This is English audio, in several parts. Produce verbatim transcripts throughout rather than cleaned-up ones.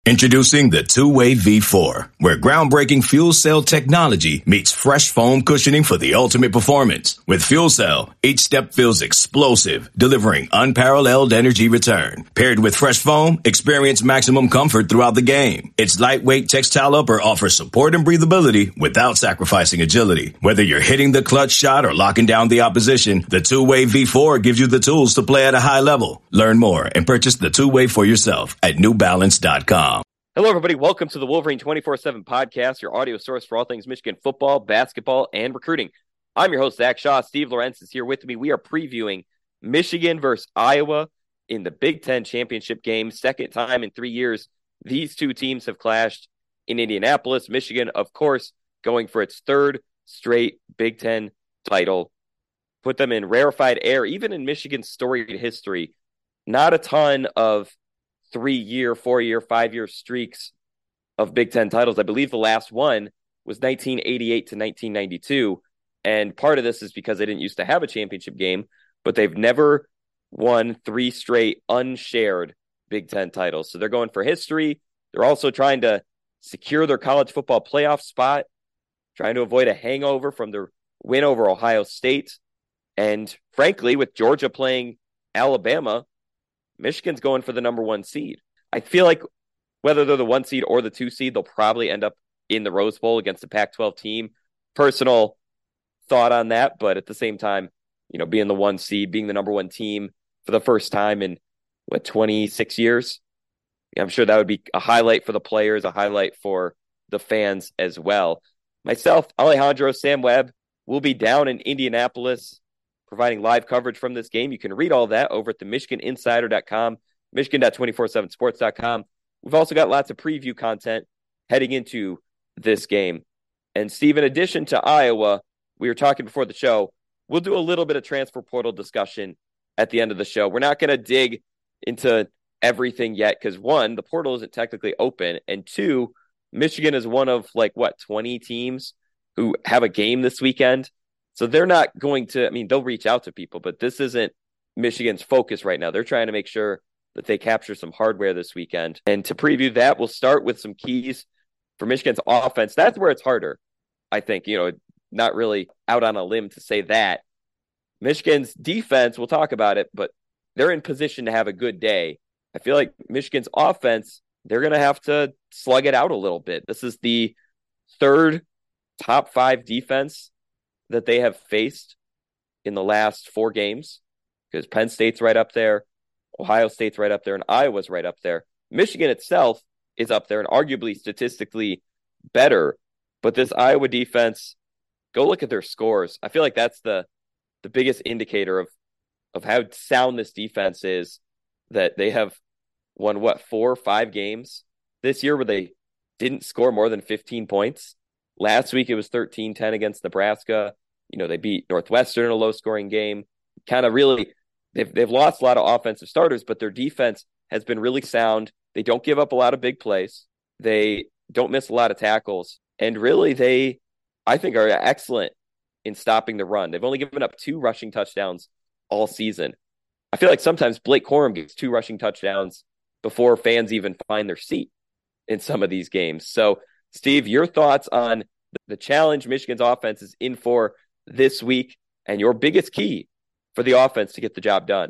Introducing the Two-Way V four, where groundbreaking fuel cell technology meets fresh foam cushioning for the ultimate performance. With Fuel Cell, each step feels explosive, delivering unparalleled energy return. Paired with fresh foam, experience maximum comfort throughout the game. Its lightweight textile upper offers support and breathability without sacrificing agility. Whether you're hitting the clutch shot or locking down the opposition, the Two-Way V four gives you the tools to play at a high level. Learn more and purchase the Two-Way for yourself at new balance dot com. Hello, everybody. Welcome to the Wolverine twenty-four seven podcast, your audio source for all things Michigan football, basketball, and recruiting. I'm your host, Zach Shaw. Steve Lorenz is here with me. We are previewing Michigan versus Iowa in the Big Ten championship game. Second time in three years, these two teams have clashed in Indianapolis. Michigan, of course, going for its third straight Big Ten title. Put them in rarefied air. Even in Michigan's storied history, not a ton of three-year, four-year, five-year streaks of Big Ten titles. I believe the last one was nineteen eighty-eight to nineteen ninety-two, and part of this is because they didn't used to have a championship game, but they've never won three straight unshared Big Ten titles. So they're going for history. They're also trying to secure their college football playoff spot, trying to avoid a hangover from their win over Ohio State. And frankly, with Georgia playing Alabama, Michigan's going for the number one seed. I feel like whether they're the one seed or the two seed, they'll probably end up in the Rose Bowl against the Pac twelve team. Personal thought on that, but at the same time, you know, being the one seed, being the number one team for the first time in, what, twenty-six years? I'm sure that would be a highlight for the players, a highlight for the fans as well. Myself, Alejandro, Sam Webb will be down in Indianapolis providing live coverage from this game. You can read all that over at the michigan insider dot com, michigan dot two four seven sports dot com. We've also got lots of preview content heading into this game. And Steve, in addition to Iowa, we were talking before the show, we'll do a little bit of transfer portal discussion at the end of the show. We're not going to dig into everything yet because, one, the portal isn't technically open, and two, Michigan is one of, like, what, twenty teams who have a game this weekend. So they're not going to, I mean, they'll reach out to people, but this isn't Michigan's focus right now. They're trying to make sure that they capture some hardware this weekend. And to preview that, we'll start with some keys for Michigan's offense. That's where it's harder, I think. You know, not really out on a limb to say that. Michigan's defense, we'll talk about it, but they're in position to have a good day. I feel like Michigan's offense, they're going to have to slug it out a little bit. This is the third top five defense that they have faced in the last four games, because Penn State's right up there, Ohio State's right up there, and Iowa's right up there. Michigan itself is up there and arguably statistically better, but this Iowa defense, go look at their scores. I feel like that's the the biggest indicator of of how sound this defense is, that they have won, what, four or five games this year where they didn't score more than fifteen points. Last week, it was thirteen ten against Nebraska. You know, they beat Northwestern in a low-scoring game. Kind of really, they've, they've lost a lot of offensive starters, but their defense has been really sound. They don't give up a lot of big plays. They don't miss a lot of tackles. And really, they, I think, are excellent in stopping the run. They've only given up two rushing touchdowns all season. I feel like sometimes Blake Corum gets two rushing touchdowns before fans even find their seat in some of these games. So, Steve, your thoughts on the challenge Michigan's offense is in for this week and your biggest key for the offense to get the job done?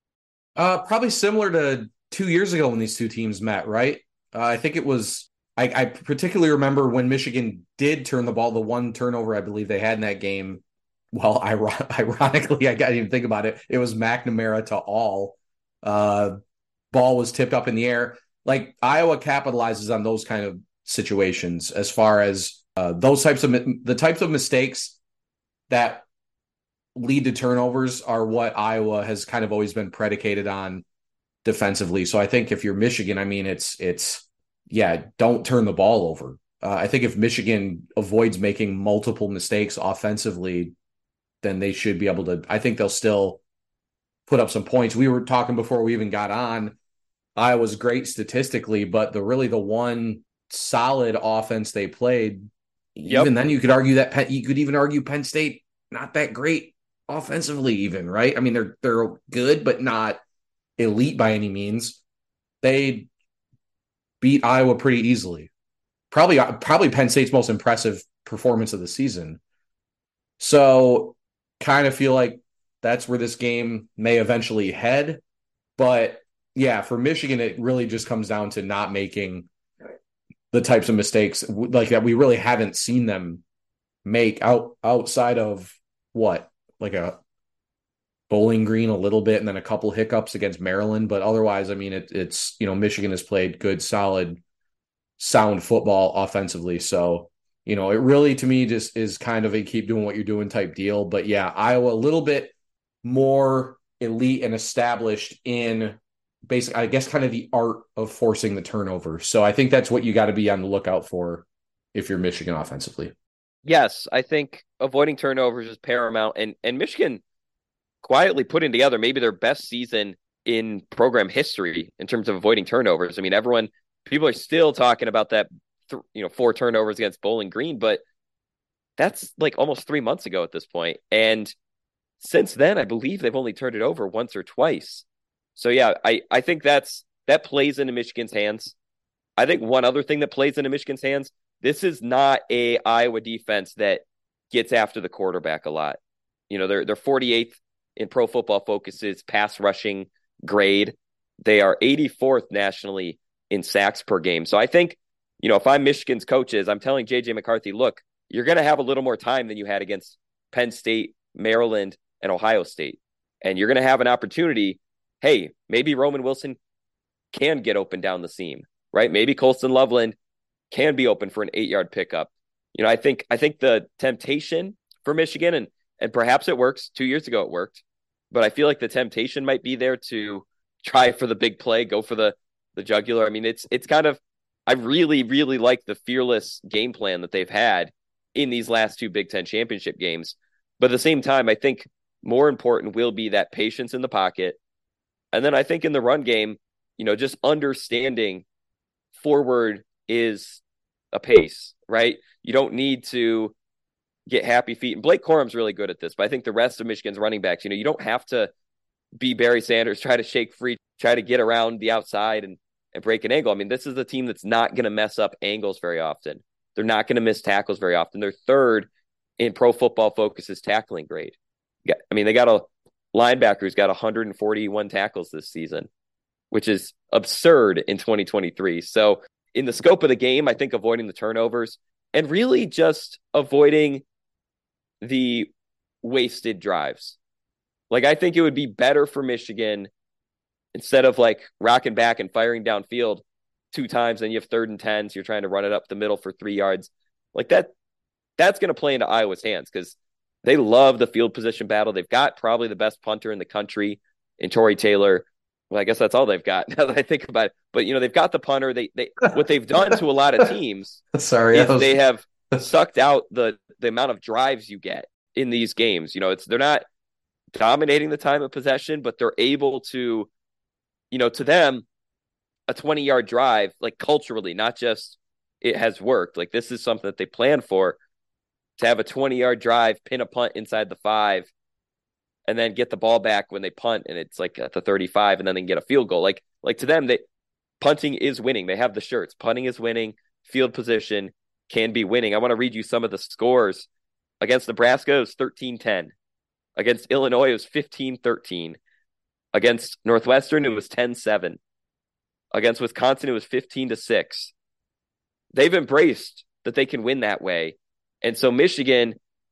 Uh, probably similar to two years ago when these two teams met, right? Uh, I think it was, I, I particularly remember when Michigan did turn the ball, the one turnover I believe they had in that game. Well, ironically, I didn't even think about it. It was McNamara to all. Uh, ball was tipped up in the air. Like, Iowa capitalizes on those kind of situations as far as uh, those types of the types of mistakes that lead to turnovers are what Iowa has kind of always been predicated on defensively. So I think if you're Michigan, I mean, it's it's yeah, don't turn the ball over. Uh, I think if Michigan avoids making multiple mistakes offensively, then they should be able to. I think they'll still put up some points. We were talking before we even got on. Iowa's great statistically, but the really the one solid offense they played, yep. Even then you could argue that Penn, you could even argue Penn State not that great offensively even, right? I mean, they're they're good, but not elite by any means. They beat Iowa pretty easily. Probably, probably Penn State's most impressive performance of the season. So kind of feel like that's where this game may eventually head. But yeah, for Michigan, it really just comes down to not making the types of mistakes like that we really haven't seen them make out outside of what, like a Bowling Green a little bit and then a couple hiccups against Maryland. But otherwise, I mean, it, it's, you know, Michigan has played good, solid, sound football offensively. So, you know, it really, to me, just is kind of a keep doing what you're doing type deal. But yeah, Iowa, a little bit more elite and established in basic, I guess, kind of the art of forcing the turnover. So I think that's what you got to be on the lookout for if you're Michigan offensively. Yes, I think avoiding turnovers is paramount. And, and Michigan quietly putting together maybe their best season in program history in terms of avoiding turnovers. I mean, everyone, people are still talking about that, th- you know, four turnovers against Bowling Green, but that's like almost three months ago at this point. And since then, I believe they've only turned it over once or twice. So yeah, I, I think that's, that plays into Michigan's hands. I think one other thing that plays into Michigan's hands, this is not a Iowa defense that gets after the quarterback a lot. You know, they're, they're forty-eighth in Pro Football Focus's pass rushing grade. They are eighty-fourth nationally in sacks per game. So I think, you know, if I'm Michigan's coaches, I'm telling J J McCarthy, look, you're going to have a little more time than you had against Penn State, Maryland, and Ohio State. And you're going to have an opportunity. Hey, maybe Roman Wilson can get open down the seam, right? Maybe Colston Loveland can be open for an eight-yard pickup. You know, I think I think the temptation for Michigan, and and perhaps it works. Two years ago it worked. But I feel like the temptation might be there to try for the big play, go for the the jugular. I mean, it's it's kind of, I really, really like the fearless game plan that they've had in these last two Big Ten championship games. But at the same time, I think more important will be that patience in the pocket. And then I think in the run game, you know, just understanding forward is a pace, right? You don't need to get happy feet. And Blake Corum's really good at this, but I think the rest of Michigan's running backs, you know, you don't have to be Barry Sanders, try to shake free, try to get around the outside and, and break an angle. I mean, this is a team that's not going to mess up angles very often. They're not going to miss tackles very often. They're third in Pro Football Focus's tackling grade. I mean, they got a linebacker who's got one hundred forty-one tackles this season, which is absurd in twenty twenty-three. So in the scope of the game, I think avoiding the turnovers and really just avoiding the wasted drives. Like, I think it would be better for Michigan, instead of like rocking back and firing downfield two times and you have third and tens, you're trying to run it up the middle for three yards. Like that, that's going to play into Iowa's hands because they love the field position battle. They've got probably the best punter in the country in Tory Taylor. Well, I guess that's all they've got now that I think about it. But, you know, they've got the punter. They, they, what they've done to a lot of teams Sorry, is was... they have sucked out the, the amount of drives you get in these games. You know, it's, they're not dominating the time of possession, but they're able to, you know, to them, a twenty yard drive, like culturally, not just it has worked. Like this is something that they plan for, to have a twenty yard drive, pin a punt inside the five, and then get the ball back when they punt and it's like at the thirty-five and then they can get a field goal. Like, like to them, they punting is winning. They have the shirts. Punting is winning. Field position can be winning. I want to read you some of the scores. Against Nebraska, it was thirteen ten. Against Illinois, it was fifteen thirteen. Against Northwestern, it was ten seven. Against Wisconsin, it was fifteen to six. They've embraced that they can win that way. And so Michigan,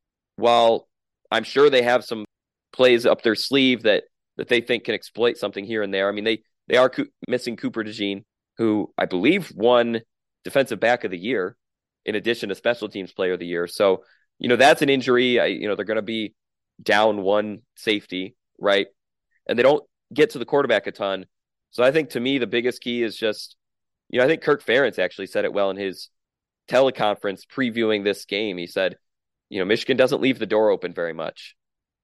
while I'm sure they have some plays up their sleeve that that they think can exploit something here and there. I mean, they they are co- missing Cooper DeJean, who I believe won Defensive Back of the Year, in addition to Special Teams Player of the Year. So, you know, that's an injury. I, you know, they're going to be down one safety, right? And they don't get to the quarterback a ton. So I think to me, the biggest key is just, you know, I think Kirk Ferentz actually said it well in his teleconference previewing this game. He said, you know, Michigan doesn't leave the door open very much.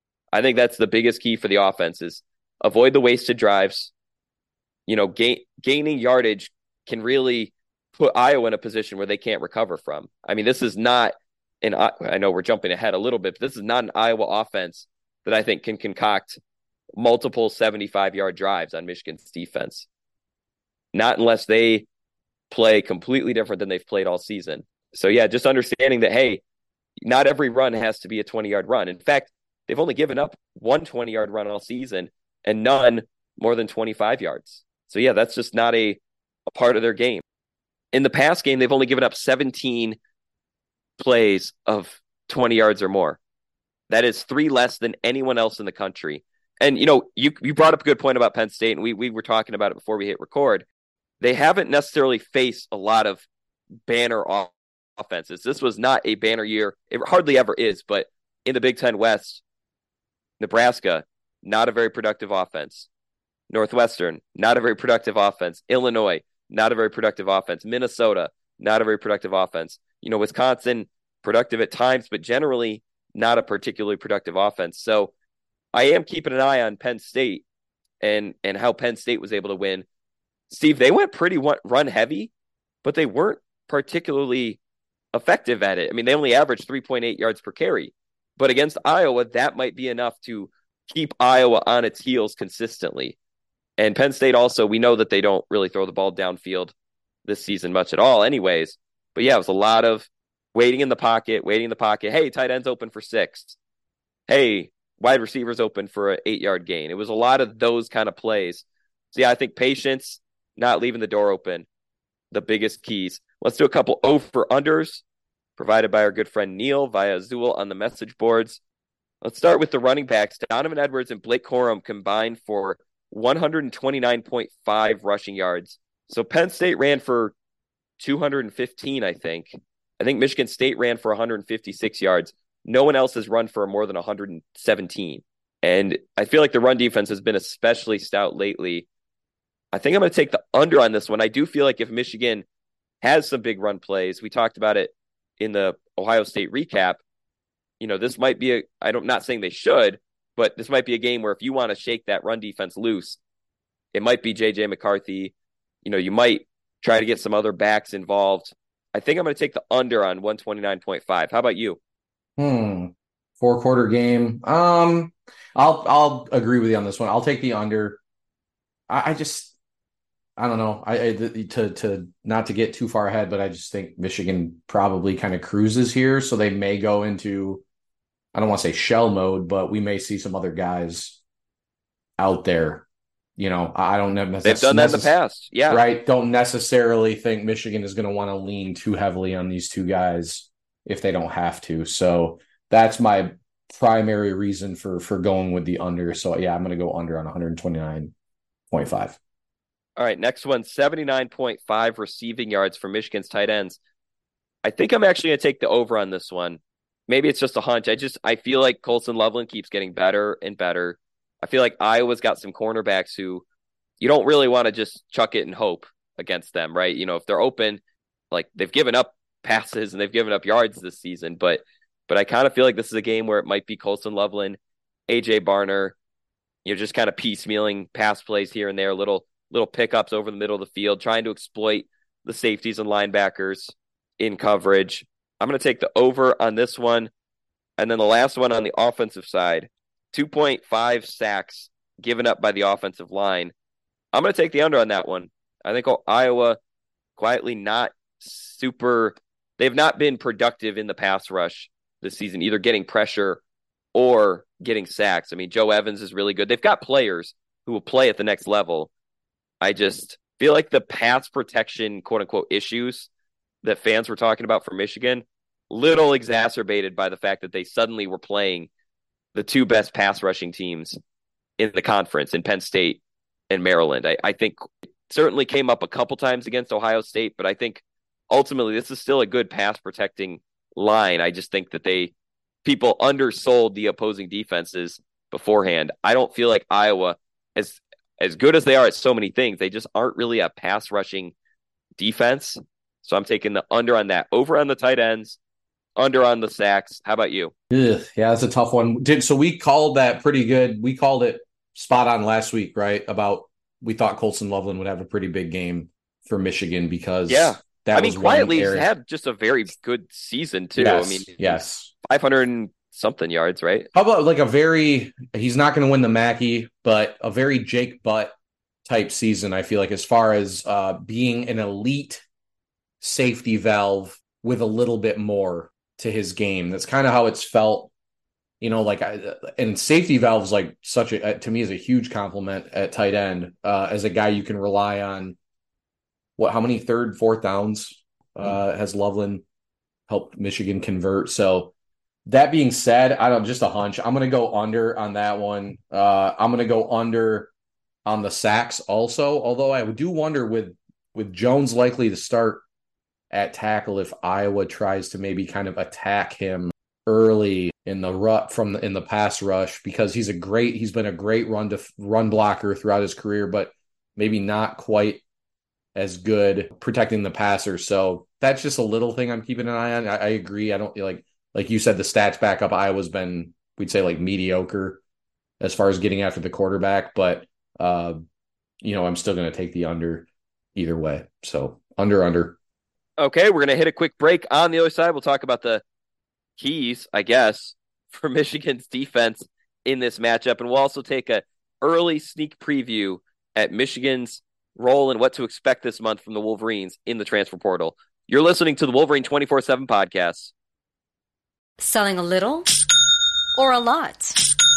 I think that's the biggest key for the offense is avoid the wasted drives. You know, gain, gaining yardage can really put Iowa in a position where they can't recover from. I mean, this is not an, I know we're jumping ahead a little bit, but this is not an Iowa offense that I think can concoct multiple seventy-five yard drives on Michigan's defense. Not unless they play completely different than they've played all season. So yeah, just understanding that, hey, not every run has to be a twenty-yard run. In fact, they've only given up one twenty-yard run all season and none more than twenty-five yards. So yeah, that's just not a, a part of their game. In the past game, they've only given up seventeen plays of twenty yards or more. That is three less than anyone else in the country. And, you know, you you brought up a good point about Penn State, and we, we were talking about it before we hit record. They haven't necessarily faced a lot of banner off- offenses. This was not a banner year. It hardly ever is, but in the Big Ten West, Nebraska, not a very productive offense. Northwestern, not a very productive offense. Illinois, not a very productive offense. Minnesota, not a very productive offense. You know, Wisconsin, productive at times, but generally not a particularly productive offense. So I am keeping an eye on Penn State and and how Penn State was able to win. Steve, they went pretty run heavy, but they weren't particularly effective at it. I mean, they only averaged three point eight yards per carry. But against Iowa, that might be enough to keep Iowa on its heels consistently. And Penn State also, we know that they don't really throw the ball downfield this season much at all anyways. But yeah, it was a lot of waiting in the pocket, waiting in the pocket. Hey, tight end's open for six. Hey, wide receivers open for an eight-yard gain. It was a lot of those kind of plays. So yeah, I think patience, not leaving the door open, the biggest keys. Let's do a couple over-unders provided by our good friend Neil via Zool on the message boards. Let's start with the running backs. Donovan Edwards and Blake Corum combined for one twenty-nine point five rushing yards. So Penn State ran for two hundred fifteen, I think. I think Michigan State ran for one hundred fifty-six yards. No one else has run for more than one hundred seventeen. And I feel like the run defense has been especially stout lately. I think I'm going to take the under on this one. I do feel like if Michigan has some big run plays, we talked about it in the Ohio State recap, you know, this might be a, I'm not saying they should, but this might be a game where if you want to shake that run defense loose, it might be J J McCarthy. You know, you might try to get some other backs involved. I think I'm going to take the under on one twenty-nine point five. How about you? Hmm. Four quarter game. Um, I'll I'll agree with you on this one. I'll take the under. I, I just I don't know. I, I to to not to get too far ahead, but I just think Michigan probably kind of cruises here, so they may go into, I don't want to say shell mode, but we may see some other guys out there. You know, I don't know. They've done that in the past. Yeah. Right. Don't necessarily think Michigan is going to want to lean too heavily on these two guys if they don't have to. So that's my primary reason for, for going with the under. So yeah, I'm going to go under on one twenty-nine point five. All right. Next one, seventy-nine point five receiving yards for Michigan's tight ends. I think I'm actually going to take the over on this one. Maybe it's just a hunch. I just, I feel like Colson Loveland keeps getting better and better. I feel like Iowa's got some cornerbacks who you don't really want to just chuck it and hope against them, right? You know, if they're open, like they've given up passes and they've given up yards this season, but but I kind of feel like this is a game where it might be Colson Loveland, A J Barner, you know, just kind of piecemealing pass plays here and there, little little pickups over the middle of the field, trying to exploit the safeties and linebackers in coverage. I'm going to take the over on this one. And then the last one on the offensive side, two point five sacks given up by the offensive line. I'm going to take the under on that one. I think Iowa quietly not super, they've not been productive in the pass rush this season, either getting pressure or getting sacks. I mean, Joe Evans is really good. They've got players who will play at the next level. I just feel like the pass protection, quote unquote, issues that fans were talking about for Michigan, little exacerbated by the fact that they suddenly were playing the two best pass rushing teams in the conference in Penn State and Maryland. I, I think it certainly came up a couple times against Ohio State, but I think ultimately this is still a good pass protecting line. I just think that they people undersold the opposing defenses beforehand. I don't feel like Iowa, as as good as they are at so many things, they just aren't really a pass rushing defense. So I'm taking the under on that. Over on the tight ends, under on the sacks. How about you? Ugh, yeah, that's a tough one. Did so we called that pretty good. We called it spot on last week, right? About we thought Colson Loveland would have a pretty big game for Michigan because yeah, that I mean, was quietly he's area. had just a very good season too. Yes, I mean, yes, five hundred and something yards, right? How about like a very? He's not going to win the Mackey, but a very Jake Butt type season. I feel like as far as uh, being an elite safety valve with a little bit more to his game. That's kind of how it's felt, you know, like, I, and safety valve's like such a, to me, is a huge compliment at tight end, uh, as a guy you can rely on. What, how many third, fourth downs uh, has Loveland helped Michigan convert? So that being said, I don't, just a hunch. I'm going to go under on that one. Uh, I'm going to go under on the sacks also, although I do wonder with, with Jones likely to start at tackle if Iowa tries to maybe kind of attack him early in the rut from the, in the pass rush, because he's a great, he's been a great run to run blocker throughout his career, but maybe not quite as good protecting the passer. So that's just a little thing I'm keeping an eye on. I, I agree. I don't like, like you said, the stats back up. Iowa's been, we'd say, like mediocre as far as getting after the quarterback, but uh, you know, I'm still going to take the under either way. So under, under. Okay. We're going to hit a quick break. On the other side, we'll talk about the keys, I guess, for Michigan's defense in this matchup. And we'll also take a early sneak preview at Michigan's role and what to expect this month from the Wolverines in the transfer portal. You're listening to the Wolverine twenty-four seven podcast. Selling a little or a lot?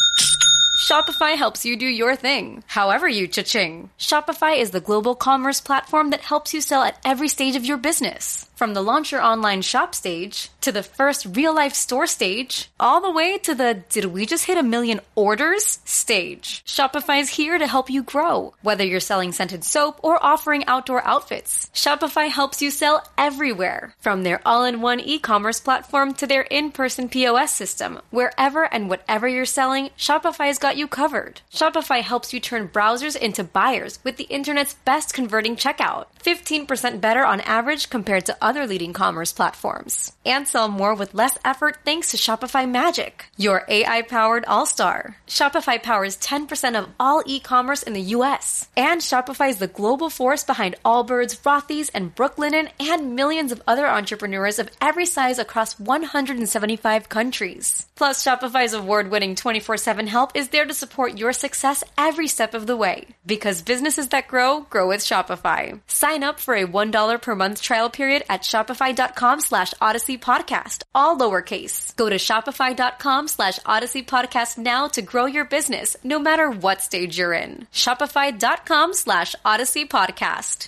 Shopify helps you do your thing, however you cha-ching. Shopify is the global commerce platform that helps you sell at every stage of your business. From the launch your online shop stage, to the first real-life store stage, all the way to the did we just hit a million orders stage. Shopify's here to help you grow. Whether you're selling scented soap or offering outdoor outfits, Shopify helps you sell everywhere. From their all-in-one e-commerce platform to their in-person P O S system, wherever and whatever you're selling, Shopify's got you covered. Shopify helps you turn browsers into buyers with the internet's best converting checkout. fifteen percent better on average compared to other leading commerce platforms. And sell more with less effort thanks to Shopify Magic, your A I-powered all-star. Shopify powers ten percent of all e-commerce in the U S. And Shopify is the global force behind Allbirds, Rothy's, and Brooklinen, and millions of other entrepreneurs of every size across one hundred seventy-five countries. Plus, Shopify's award-winning twenty-four seven help is there to support your success every step of the way. Because businesses that grow, grow with Shopify. Sign up for a one dollar per month trial period at shopify.com slash Odyssey Podcast, all lowercase. Go to shopify.com slash Odyssey Podcast now to grow your business, no matter what stage you're in. Shopify.com slash Odyssey Podcast.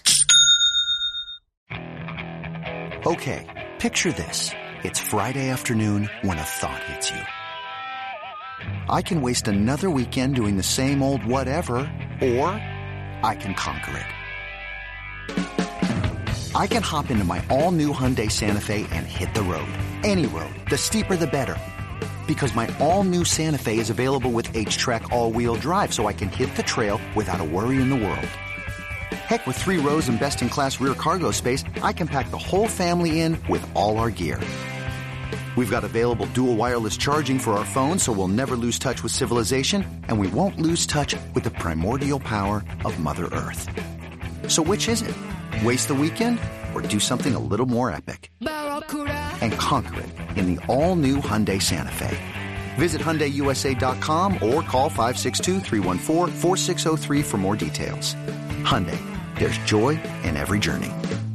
Okay, picture this. It's Friday afternoon when a thought hits you. I can waste another weekend doing the same old whatever, or I can conquer it. I can hop into my all-new Hyundai Santa Fe and hit the road. Any road. The steeper, the better. Because my all-new Santa Fe is available with H-Track all-wheel drive, so I can hit the trail without a worry in the world. Heck, with three rows and best-in-class rear cargo space, I can pack the whole family in with all our gear. We've got available dual wireless charging for our phones, so we'll never lose touch with civilization, and we won't lose touch with the primordial power of Mother Earth. So which is it? Waste the weekend or do something a little more epic? And conquer it in the all-new Hyundai Santa Fe. Visit Hyundai U S A dot com or call five six two, three one four, four six zero three for more details. Hyundai, there's joy in every journey.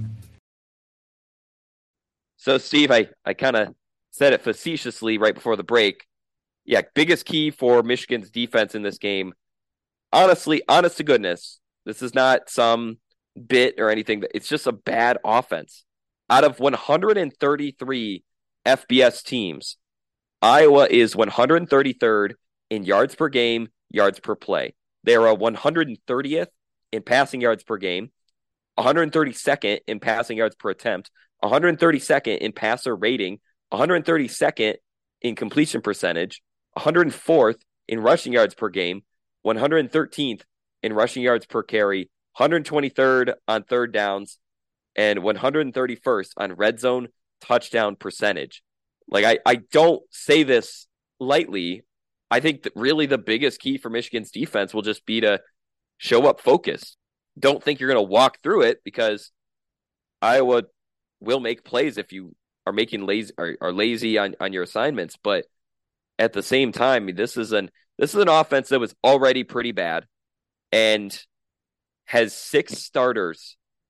So, Steve, I, I kind of said it facetiously right before the break. Yeah, biggest key for Michigan's defense in this game. Honestly, honest to goodness, this is not some bit or anything. It's just a bad offense. Out of one hundred thirty-three F B S teams, Iowa is one hundred thirty-third in yards per game, yards per play. They are a one hundred thirtieth in passing yards per game, one hundred thirty-second in passing yards per attempt, one hundred thirty-second in passer rating, one hundred thirty-second in completion percentage, one hundred fourth in rushing yards per game, one hundred thirteenth in rushing yards per carry, one hundred twenty-third on third downs, and one hundred thirty-first on red zone touchdown percentage. Like, I, I don't say this lightly. I think that really the biggest key for Michigan's defense will just be to show up focused. Don't think you're going to walk through it, because Iowa will make plays if you are making lazy are, are lazy on, on your assignments. But at the same time, this is an this is an offense that was already pretty bad and has six starters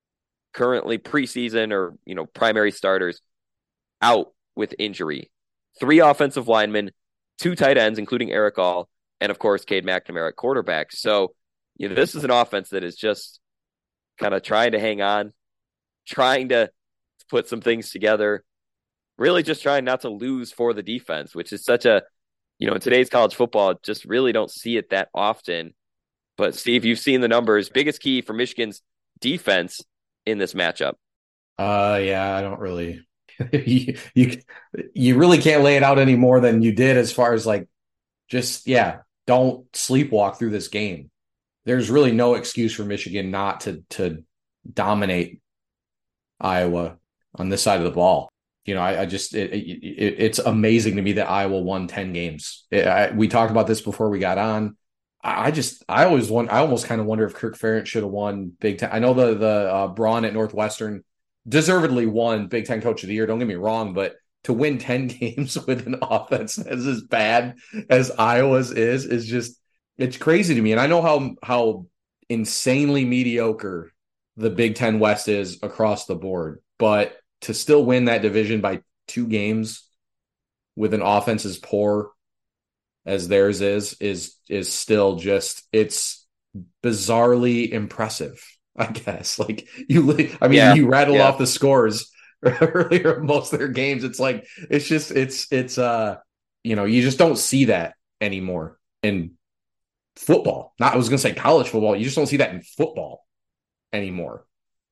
currently preseason or, you know, primary starters out with injury. Three offensive linemen, two tight ends, including Eric All, and of course, Cade McNamara at quarterback. So, you know, this is an offense that is just kind of trying to hang on, trying to put some things together, really just trying not to lose for the defense, which is such a, you know, in today's college football, just really don't see it that often. But Steve, you've seen the numbers. Biggest key for Michigan's defense in this matchup. Uh, yeah, I don't really. you, you you really can't lay it out any more than you did as far as like, just yeah, don't sleepwalk through this game. There's really no excuse for Michigan not to to dominate Iowa on this side of the ball. You know, I, I just it, it, it's amazing to me that Iowa won ten games. It, I, we talked about this before we got on. I just I always want I almost kind of wonder if Kirk Ferentz should have won Big Ten. I know the the uh, Braun at Northwestern deservedly won Big Ten Coach of the Year. Don't get me wrong, but to win ten games with an offense as as bad as Iowa's is is just it's crazy to me. And I know how how insanely mediocre the Big Ten West is across the board, but to still win that division by two games with an offense as poor as theirs is, is, is still just, it's bizarrely impressive, I guess. Like you, I mean, yeah, you rattle yeah. off the scores earlier, most of their games. It's like, it's just, it's, it's, uh, you know, you just don't see that anymore in football. Not, I was going to say college football. You just don't see that in football anymore.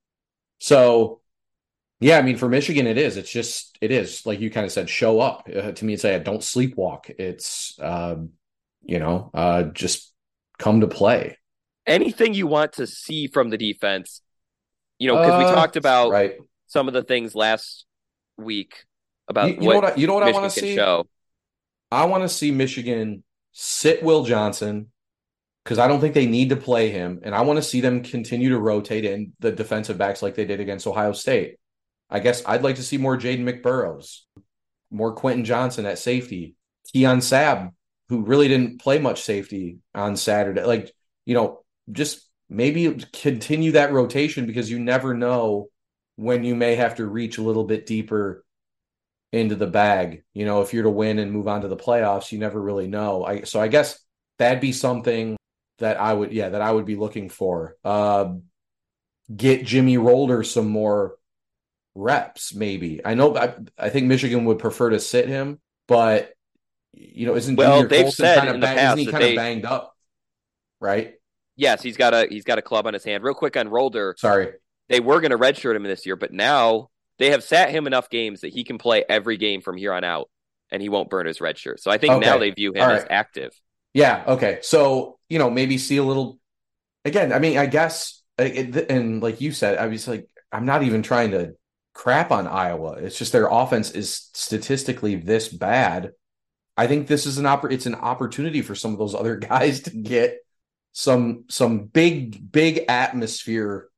So, yeah, I mean, for Michigan, it is. It's just, it is. Like you kind of said, show up. Uh, to me, it's like, don't sleepwalk. It's, um, you know, uh, just come to play. Anything you want to see from the defense, you know, because uh, we talked about right. some of the things last week about you, you what, know what I, you know what Michigan I want to see? Show. I want to see Michigan sit Will Johnson because I don't think they need to play him. And I want to see them continue to rotate in the defensive backs like they did against Ohio State. I guess I'd like to see more Jaden McBurrows, more Quentin Johnson at safety, Keon Sabb, who really didn't play much safety on Saturday. Like, you know, just maybe continue that rotation because you never know when you may have to reach a little bit deeper into the bag. You know, if you're to win and move on to the playoffs, you never really know. I so I guess that'd be something that I would, yeah, that I would be looking for. Uh, get Jimmy Rolder some more reps, maybe. I know I, I think Michigan would prefer to sit him, but you know, isn't well, Junior they've Colson said kind of in the bang, past isn't he that kind they, of banged up, right? Yes, he's got a he's got a club on his hand. Real quick on Rolder. Sorry, they were going to redshirt him this year, but now they have sat him enough games that he can play every game from here on out, and he won't burn his red shirt. So I think okay. now they view him All as right. active. Yeah. Okay. So you know, maybe see a little. Again, I mean, I guess, it, and like you said, I was like, I'm not even trying to crap on Iowa. It's just their offense is statistically this bad. I think this is an oppor- it's an opportunity for some of those other guys to get some some big big atmosphere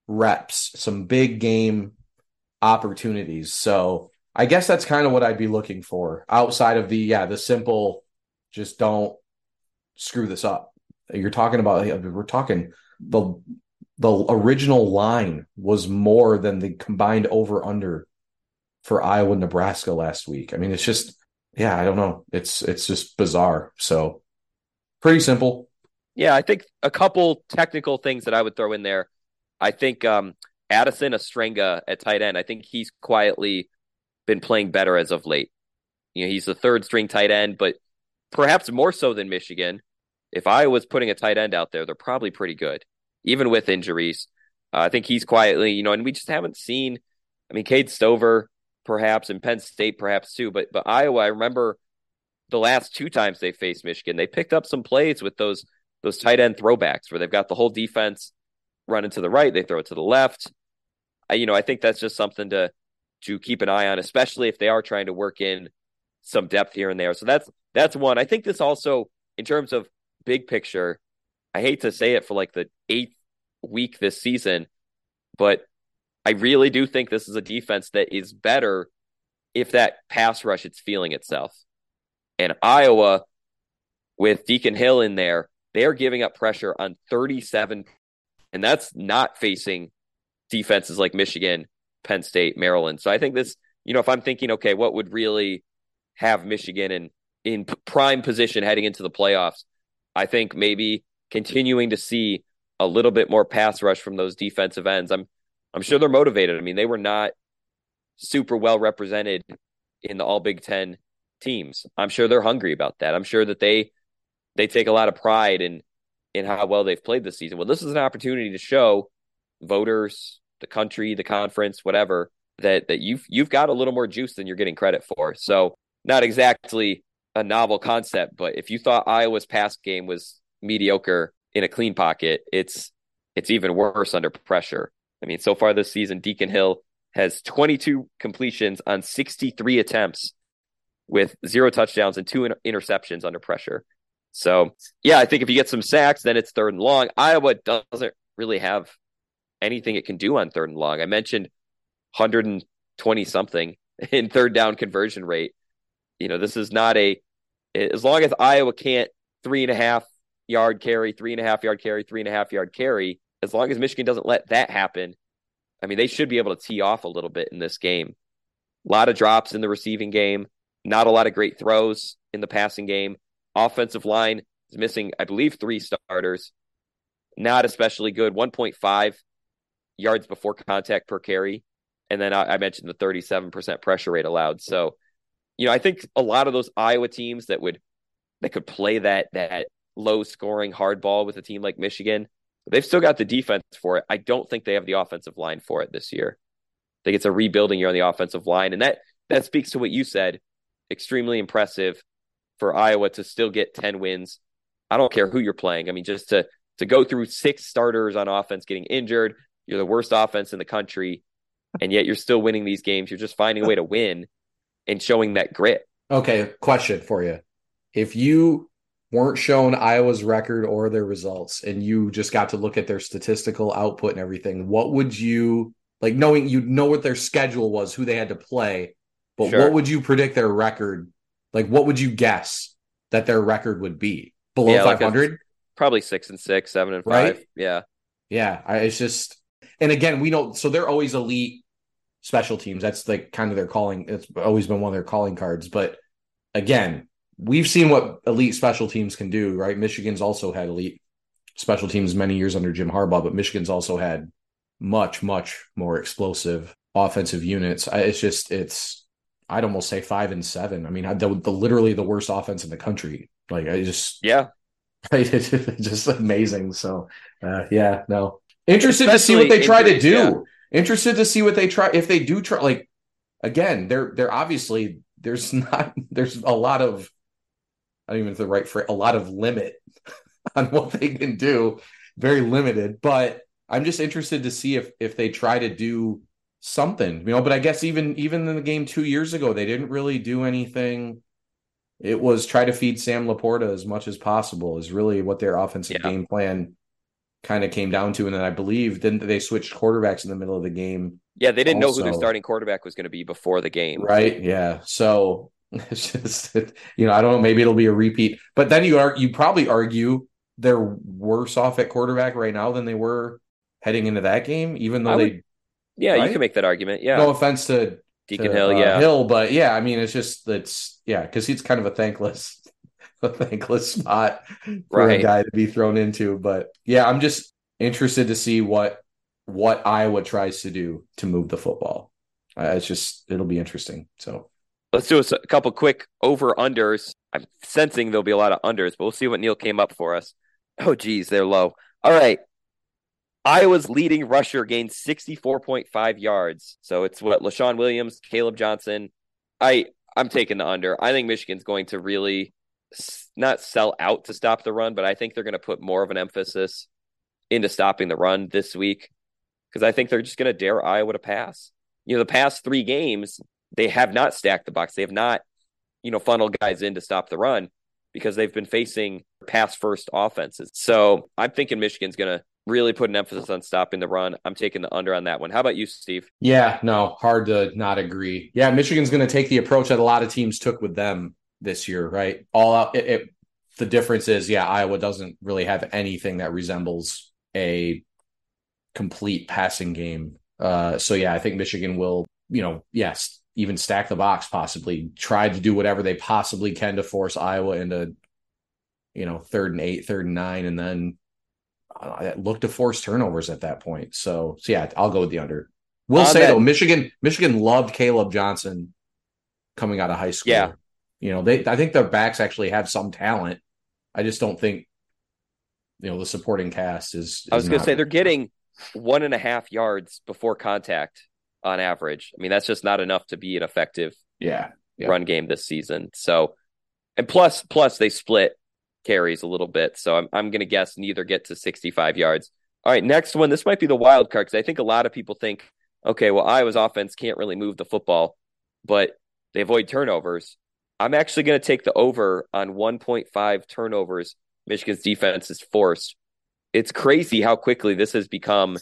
reps, some big game opportunities. So I guess that's kind of what I'd be looking for outside of the yeah the simple just don't screw this up. You're talking about we're talking the the original line was more than the combined over under for Iowa and Nebraska last week. I mean, it's just, yeah, I don't know. It's, it's just bizarre. So pretty simple. Yeah. I think a couple technical things that I would throw in there. I think um, Addison Ostrenga at tight end, I think he's quietly been playing better as of late. You know, he's the third string tight end, but perhaps more so than Michigan. If Iowa's putting a tight end out there, they're probably pretty good. Even with injuries, uh, I think he's quietly, you know, and we just haven't seen, I mean, Cade Stover perhaps and Penn State perhaps too, but but Iowa, I remember the last two times they faced Michigan, they picked up some plays with those those tight end throwbacks where they've got the whole defense running to the right, they throw it to the left. I, you know, I think that's just something to to keep an eye on, especially if they are trying to work in some depth here and there. So that's that's one. I think this also, in terms of big picture, I hate to say it for like the eighth week this season, but I really do think this is a defense that is better if that pass rush is feeling itself. And Iowa, with Deacon Hill in there, they're giving up pressure on thirty-seven, and that's not facing defenses like Michigan, Penn State, Maryland. So I think this, you know, if I'm thinking, okay, what would really have Michigan in, in prime position heading into the playoffs, I think maybe continuing to see a little bit more pass rush from those defensive ends. I'm I'm sure they're motivated. I mean, they were not super well represented in the all Big Ten teams. I'm sure they're hungry about that. I'm sure that they they take a lot of pride in in how well they've played this season. Well, this is an opportunity to show voters, the country, the conference, whatever, that that you've you've got a little more juice than you're getting credit for. So not exactly a novel concept, but if you thought Iowa's pass game was mediocre in a clean pocket, it's it's even worse under pressure. I mean, so far this season, Deacon Hill has twenty-two completions on sixty-three attempts with zero touchdowns and two in- interceptions under pressure. So, yeah, I think if you get some sacks, then it's third and long. Iowa doesn't really have anything it can do on third and long. I mentioned one hundred twenty something in third down conversion rate. You know, this is not a, as long as Iowa can't three and a half yard carry, three and a half yard carry, three and a half yard carry, as long as Michigan doesn't let that happen, I mean, they should be able to tee off a little bit in this game. A lot of drops in the receiving game, not a lot of great throws in the passing game. Offensive line is missing, I believe, three starters. Not especially good, one point five yards before contact per carry. And then I, I mentioned the thirty-seven percent pressure rate allowed. So, you know, I think a lot of those Iowa teams that would that could play that that low scoring hard ball with a team like Michigan, they've still got the defense for it. I don't think they have the offensive line for it this year. I think it's a rebuilding year on the offensive line. And that that speaks to what you said. Extremely impressive for Iowa to still get ten wins. I don't care who you're playing. I mean, just to to go through six starters on offense getting injured, you're the worst offense in the country, and yet you're still winning these games. You're just finding a way to win and showing that grit. Okay, question for you. If you weren't shown Iowa's record or their results, and you just got to look at their statistical output and everything, what would you, like knowing you know what their schedule was, who they had to play, but Sure. what would you predict their record? Like, what would you guess that their record would be? Below Yeah, like five hundred? Probably six and six, seven and Right? five. Yeah. Yeah, I, it's just, and again, we know, so they're always elite special teams. That's like kind of their calling. It's always been one of their calling cards. But again, we've seen what elite special teams can do, right? Michigan's also had elite special teams many years under Jim Harbaugh, but Michigan's also had much, much more explosive offensive units. I, it's just, it's, I'd almost say five and seven. I mean, the, the literally the worst offense in the country. Like, I just, Yeah. right? It's just amazing. So, uh, yeah, no. Interested to see Especially what they try to injuries, do. yeah. Interested to see what they try, if they do try, like, again, they're, they're obviously, there's not, there's a lot of, I don't even know the right phrase, a lot of limit on what they can do. Very limited, but I'm just interested to see if, if they try to do something, you know, but I guess even, even in the game two years ago, they didn't really do anything. It was try to feed Sam Laporta as much as possible is really what their offensive Yeah. game plan kind of came down to. And then I believe didn't they switched quarterbacks in the middle of the game, Yeah, they didn't know who their Also- starting quarterback was going to be before the game. right? Yeah. So it's just, you know, I don't know, maybe it'll be a repeat, but then you are, you probably argue they're worse off at quarterback right now than they were heading into that game, even though I they, would- Yeah, Right? you can make that argument. Yeah. no offense to, Deacon to, Hill, uh, yeah. Hill, but yeah, I mean, it's just, it's, yeah, because he's kind of a thankless, a thankless spot for Right. a guy to be thrown into. But yeah, I'm just interested to see what what Iowa tries to do to move the football. Uh, it's just, it'll be interesting. So Let's do a, s- a couple quick over-unders. I'm sensing there'll be a lot of unders, but we'll see what Neil came up for us. Oh, geez, they're low. All right. Iowa's leading rusher gained sixty-four point five yards. So it's what, LaShawn Williams, Caleb Johnson. I, I'm taking the under. I think Michigan's going to really s- not sell out to stop the run, but I think they're going to put more of an emphasis into stopping the run this week because I think they're just going to dare Iowa to pass. You know, the past three games, they have not stacked the box. They have not, you know, funneled guys in to stop the run because they've been facing pass-first offenses. So I'm thinking Michigan's going to really put an emphasis on stopping the run. I'm taking the under on that one. How about you, Steve? yeah, no, hard to not agree. Yeah, Michigan's going to take the approach that a lot of teams took with them this year, right? All out. It, it, the difference is, yeah, Iowa doesn't really have anything that resembles a complete passing game Uh, so yeah, I think Michigan will, you know, yes, even stack the box, possibly try to do whatever they possibly can to force Iowa into, you know, third and eight, third and nine, and then uh, look to force turnovers at that point. So, so yeah, I'll go with the under. We'll say that, though, Michigan, Michigan loved Caleb Johnson coming out of high school. Yeah. You know, they, I think their backs actually have some talent. I just don't think, you know, the supporting cast is. is I was going to not... say they're getting one and a half yards before contact on average. I mean, that's just not enough to be an effective yeah, yeah. run game this season. So, and plus, plus they split carries a little bit. So I'm, I'm going to guess neither get to sixty-five yards. All right, next one. This might be the wild card because I think a lot of people think, okay, well, Iowa's offense can't really move the football, but they avoid turnovers. I'm actually going to take the over on one point five turnovers Michigan's defense is forced. It's crazy how quickly this has become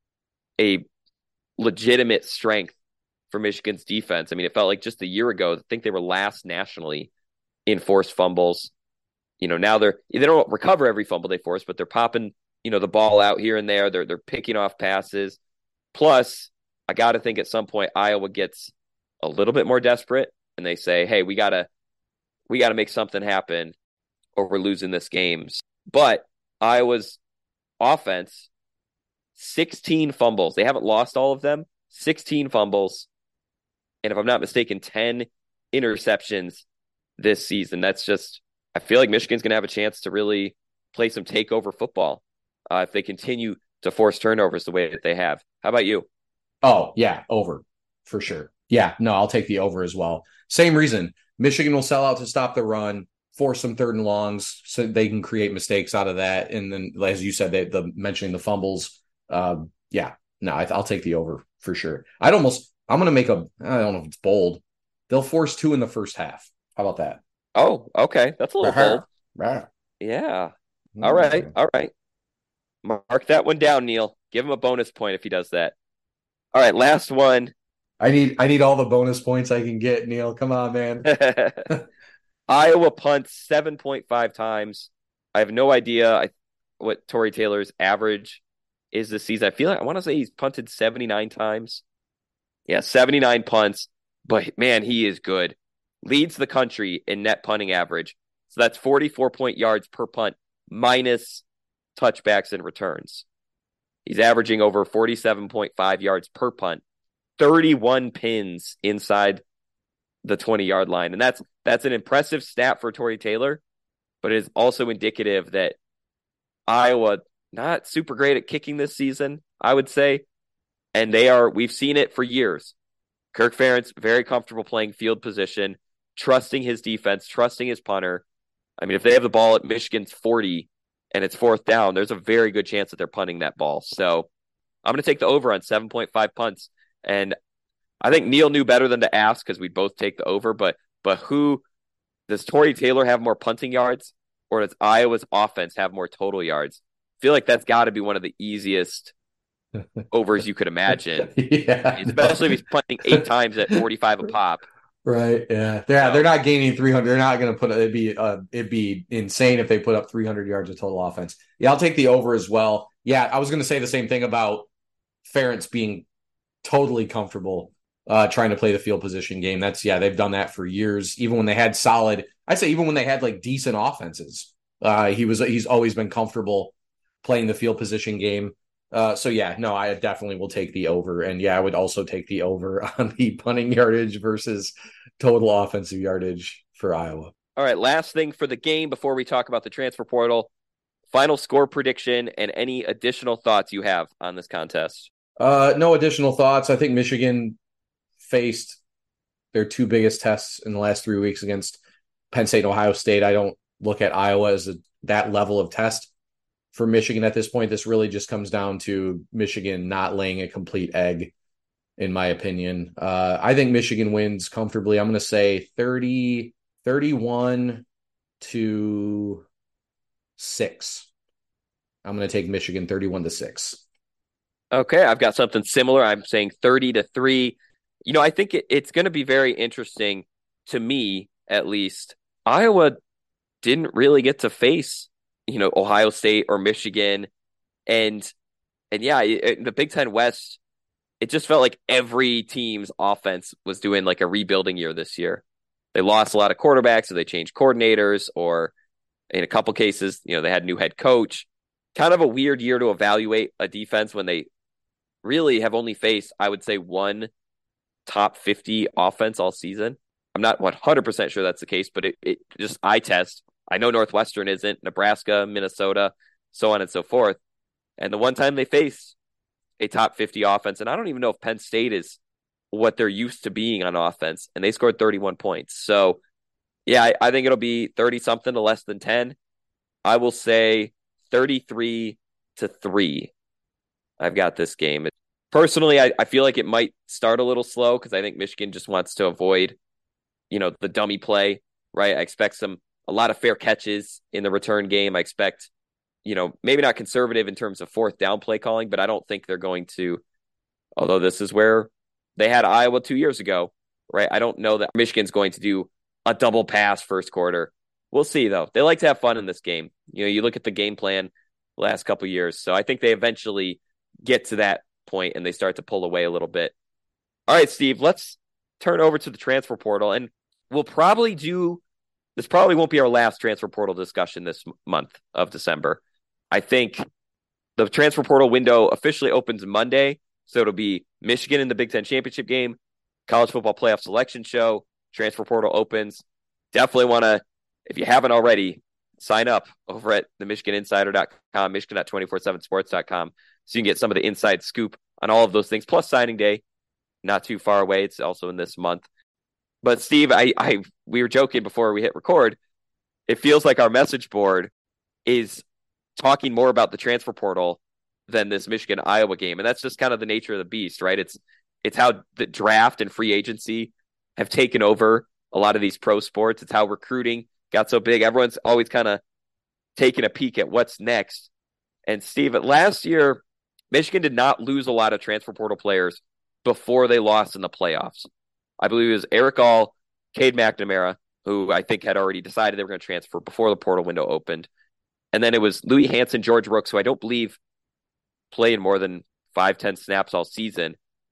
a legitimate strength for Michigan's defense. I mean, it felt like just a year ago, I think they were last nationally in forced fumbles. You know, now they're, they don't recover every fumble they force, but they're popping, you know, the ball out here and there. They're, they're picking off passes. Plus, I got to think at some point Iowa gets a little bit more desperate and they say, hey, we got to, we got to make something happen or we're losing this game. But Iowa's offense, sixteen fumbles. They haven't lost all of them. sixteen fumbles. And if I'm not mistaken, ten interceptions this season. That's just, I feel like Michigan's going to have a chance to really play some takeover football uh, if they continue to force turnovers the way that they have. How about you? Oh, yeah, over for sure. Yeah, no, I'll take the over as well. Same reason. Michigan will sell out to stop the run, force some third and longs so they can create mistakes out of that. And then, as you said, they, the mentioning the fumbles. Uh, yeah, no, I, I'll take the over for sure. I'd almost, I'm going to make a, I don't know if it's bold. They'll force two in the first half. How about that? Oh, okay. That's a little bold. Right. Yeah. All right. All right. Mark that one down, Neil. Give him a bonus point if he does that. All right. Last one. I need I need all the bonus points I can get, Neil. Come on, man. Iowa punts seven point five times. I have no idea I, what Tory Taylor's average is this season. I feel like I want to say he's punted seventy-nine times. Yeah, seventy-nine punts. But, man, he is good. Leads the country in net punting average. So that's forty-four point yards per punt minus touchbacks and returns. He's averaging over forty-seven point five yards per punt. thirty-one pins inside the twenty-yard line. And that's that's an impressive stat for Tory Taylor, but it is also indicative that Iowa not super great at kicking this season, I would say. And they are, we've seen it for years. Kirk Ferentz, very comfortable playing field position, trusting his defense, trusting his punter. I mean, if they have the ball at Michigan's forty and it's fourth down, there's a very good chance that they're punting that ball. So I'm going to take the over on seven point five punts. And I think Neil knew better than to ask because we'd both take the over. But but who does Tory Taylor have more punting yards, or does Iowa's offense have more total yards? I feel like that's got to be one of the easiest overs you could imagine. Yeah, especially no. if he's punting eight times at forty-five a pop. Right. Yeah. Yeah. So, they're not gaining three hundred. They're not going to put it'd be uh, it'd be insane if they put up three hundred yards of total offense. Yeah, I'll take the over as well. Yeah, I was going to say the same thing about Ferentz being totally comfortable uh, trying to play the field position game. That's yeah, they've done that for years. Even when they had solid, I'd say even when they had like decent offenses, uh, he was he's always been comfortable playing the field position game. Uh, so yeah, no, I definitely will take the over, and yeah, I would also take the over on the punting yardage versus total offensive yardage for Iowa. All right, last thing for the game before we talk about the transfer portal, final score prediction and any additional thoughts you have on this contest. Uh, no additional thoughts. I think Michigan faced their two biggest tests in the last three weeks against Penn State and Ohio State. I don't look at Iowa as a, that level of test for Michigan at this point. This really just comes down to Michigan not laying a complete egg, in my opinion. Uh, I think Michigan wins comfortably. I'm going to say thirty, thirty-one to six. I'm going to take Michigan thirty-one to six. Okay, I've got something similar. I'm saying thirty to three. You know, I think it, it's going to be very interesting to me, at least. Iowa didn't really get to face, you know, Ohio State or Michigan. And, and yeah, it, the Big Ten West, it just felt like every team's offense was doing like a rebuilding year this year. They lost a lot of quarterbacks, so they changed coordinators, or in a couple cases, you know, they had a new head coach. Kind of a weird year to evaluate a defense when they really have only faced, I would say, one top fifty offense all season. I'm not one hundred percent sure that's the case, but it, it just eye test. I know Northwestern isn't, Nebraska, Minnesota, so on and so forth. And the one time they face a top fifty offense, and I don't even know if Penn State is what they're used to being on offense, and they scored thirty-one points. So, yeah, I, I think it'll be thirty-something to less than ten. I will say thirty-three to three. I've got this game. Personally, I, I feel like it might start a little slow because I think Michigan just wants to avoid, you know, the dummy play, right? I expect some a lot of fair catches in the return game. I expect, you know, maybe not conservative in terms of fourth down play calling, but I don't think they're going to, although this is where they had Iowa two years ago, right? I don't know that Michigan's going to do a double pass first quarter. We'll see, though. They like to have fun in this game. You know, you look at the game plan last couple of years. So I think they eventually get to that point and they start to pull away a little bit. All right, Steve, let's turn over to the transfer portal. And we'll probably do, this probably won't be our last transfer portal discussion this month of December. I think the transfer portal window officially opens Monday. So it'll be Michigan in the Big Ten championship game, college football playoff selection show, transfer portal opens. Definitely want to, if you haven't already, sign up over at the michigan insider dot com, michigan dot two four seven sports dot com, so you can get some of the inside scoop on all of those things, plus signing day, not too far away. It's also in this month. But Steve, I, I we were joking before we hit record. It feels like our message board is talking more about the transfer portal than this Michigan-Iowa game. And that's just kind of the nature of the beast, right? It's it's how the draft and free agency have taken over a lot of these pro sports. It's how recruiting got so big. Everyone's always kind of taking a peek at what's next. And Steve, last year, Michigan did not lose a lot of transfer portal players before they lost in the playoffs. I believe it was Eric All, Cade McNamara, who I think had already decided they were going to transfer before the portal window opened. And then it was Louis Hansen, George Rooks, who I don't believe played more than five, ten snaps all season.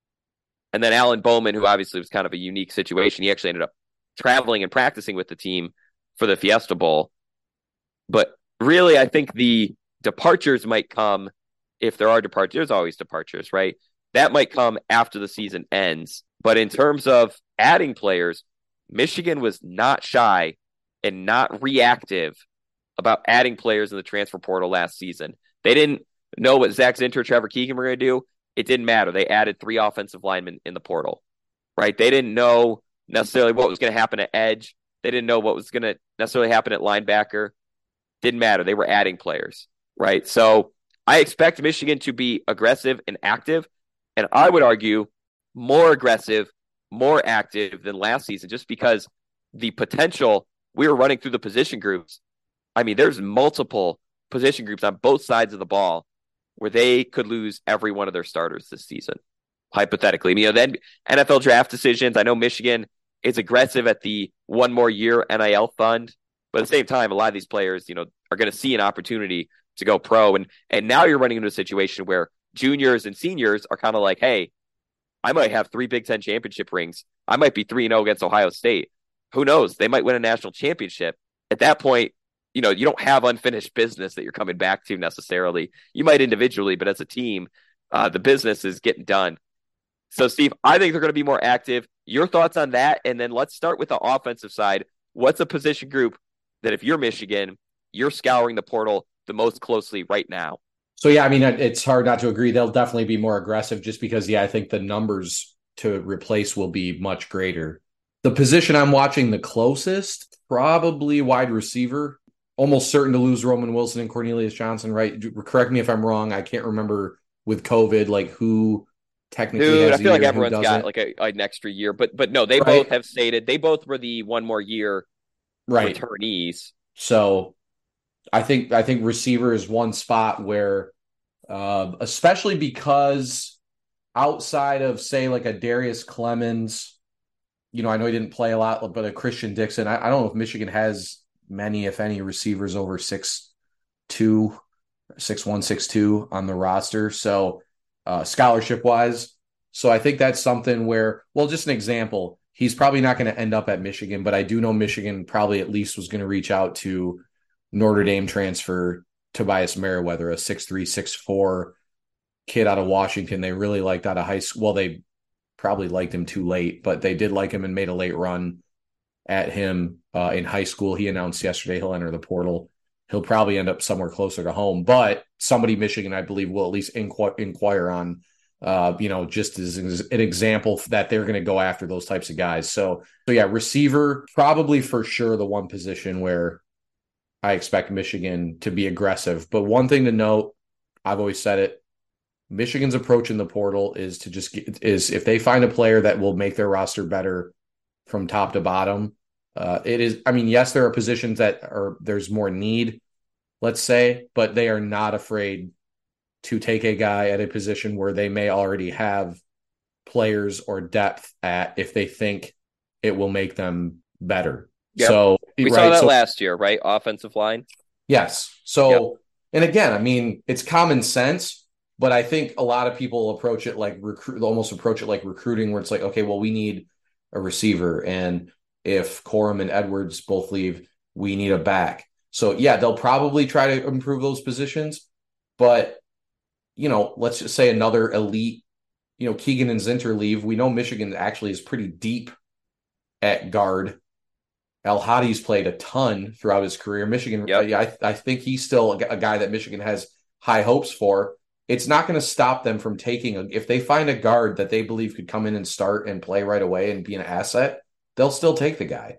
And then Alan Bowman, who obviously was kind of a unique situation. He actually ended up traveling and practicing with the team for the Fiesta Bowl. But really, I think the departures might come, if there are departures, there's always departures, right? That might come after the season ends. But in terms of adding players, Michigan was not shy and not reactive about adding players in the transfer portal last season. They didn't know what Zach Zinter, Trevor Keegan were going to do. It didn't matter. They added three offensive linemen in the portal, right? They didn't know necessarily what was going to happen at edge. They didn't know what was going to necessarily happen at linebacker. Didn't matter. They were adding players, right? So I expect Michigan to be aggressive and active, and I would argue more aggressive, more active than last season, just because the potential, we were running through the position groups. I mean, there's multiple position groups on both sides of the ball where they could lose every one of their starters this season, hypothetically. You know, then N F L draft decisions. I know Michigan is aggressive at the one more year N I L fund, but at the same time, a lot of these players, you know, are going to see an opportunity to go pro. And and now you're running into a situation where juniors and seniors are kind of like, hey, I might have three Big Ten championship rings. I might be three and oh against Ohio State. Who knows? They might win a national championship. At that point, you know, you don't have unfinished business that you're coming back to necessarily. You might individually, but as a team, uh, the business is getting done. So, Steve, I think they're going to be more active. Your thoughts on that? And then let's start with the offensive side. What's a position group that if you're Michigan, you're scouring the portal the most closely right now? So, yeah, I mean, it's hard not to agree. They'll definitely be more aggressive just because, yeah, I think the numbers to replace will be much greater. The position I'm watching the closest, probably wide receiver. Almost certain to lose Roman Wilson and Cornelius Johnson, right? Correct me if I'm wrong. I can't remember with COVID, like who technically Dude, has I feel like year, everyone's got like a, an extra year, but but no, they right. both have stated they both were the one more year right. returnees. So I think I think receiver is one spot where, uh, especially because outside of say like a Darius Clemens, you know, I know he didn't play a lot, but a Christian Dixon, I, I don't know if Michigan has many, if any, receivers over six two, six one, six two on the roster. So uh, scholarship-wise, So I think that's something where, well, just an example, he's probably not going to end up at Michigan, but I do know Michigan probably at least was going to reach out to Notre Dame transfer Tobias Merriweather, a six three, six four kid out of Washington. They really liked out of high school. Well, they probably liked him too late, but they did like him and made a late run at him uh, in high school. He announced yesterday he'll enter the portal. He'll probably end up somewhere closer to home, but somebody Michigan, I believe, will at least inqu- inquire on, uh, you know, just as an example that they're going to go after those types of guys. So, so yeah, receiver, probably for sure the one position where I expect Michigan to be aggressive. But one thing to note, I've always said it, Michigan's approach in the portal is to just get, is if they find a player that will make their roster better from top to bottom, uh, it is, I mean, yes, there are positions that are, there's more need, let's say, but they are not afraid to take a guy at a position where they may already have players or depth at if they think it will make them better. Yep. So we right, saw that so, last year, right? Offensive line. Yes. So, yep. And again, I mean, it's common sense, but I think a lot of people approach it like recruit, almost approach it like recruiting, where it's like, okay, well, we need a receiver, and if Corum and Edwards both leave, we need a back. So yeah, they'll probably try to improve those positions, but you know, let's just say another elite, you know, Keegan and Zinter leave. We know Michigan actually is pretty deep at guard. El Hadi's played a ton throughout his career. Michigan, yep. I, I think he's still a, a guy that Michigan has high hopes for. It's not going to stop them from taking, a, if they find a guard that they believe could come in and start and play right away and be an asset, they'll still take the guy.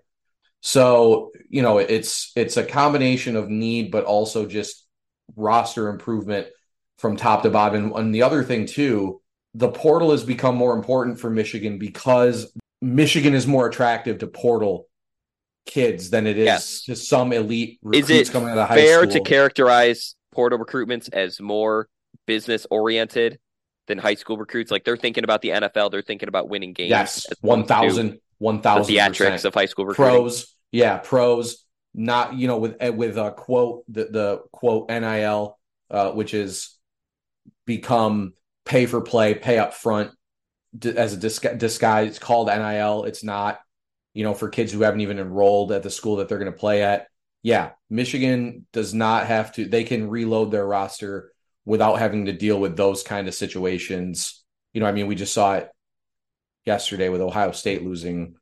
So, you know, it's it's a combination of need, but also just roster improvement from top to bottom. And, and the other thing, too, the portal has become more important for Michigan because Michigan is more attractive to portal kids than it is yes. to some elite recruits is it coming out of high school. Fair to characterize portal recruitments as more business oriented than high school recruits? Like they're thinking about the N F L, they're thinking about winning games. Yes, one thousand, one thousand the theatrics of high school recruiting. Pros, yeah, pros. Not you know with with a quote the the quote N I L, uh, which is become pay for play, pay up front as a disgu- disguise. It's called N I L. It's not. You know, for kids who haven't even enrolled at the school that they're going to play at. Yeah, Michigan does not have to, they can reload their roster without having to deal with those kind of situations. You know, I mean, we just saw it yesterday with Ohio State losing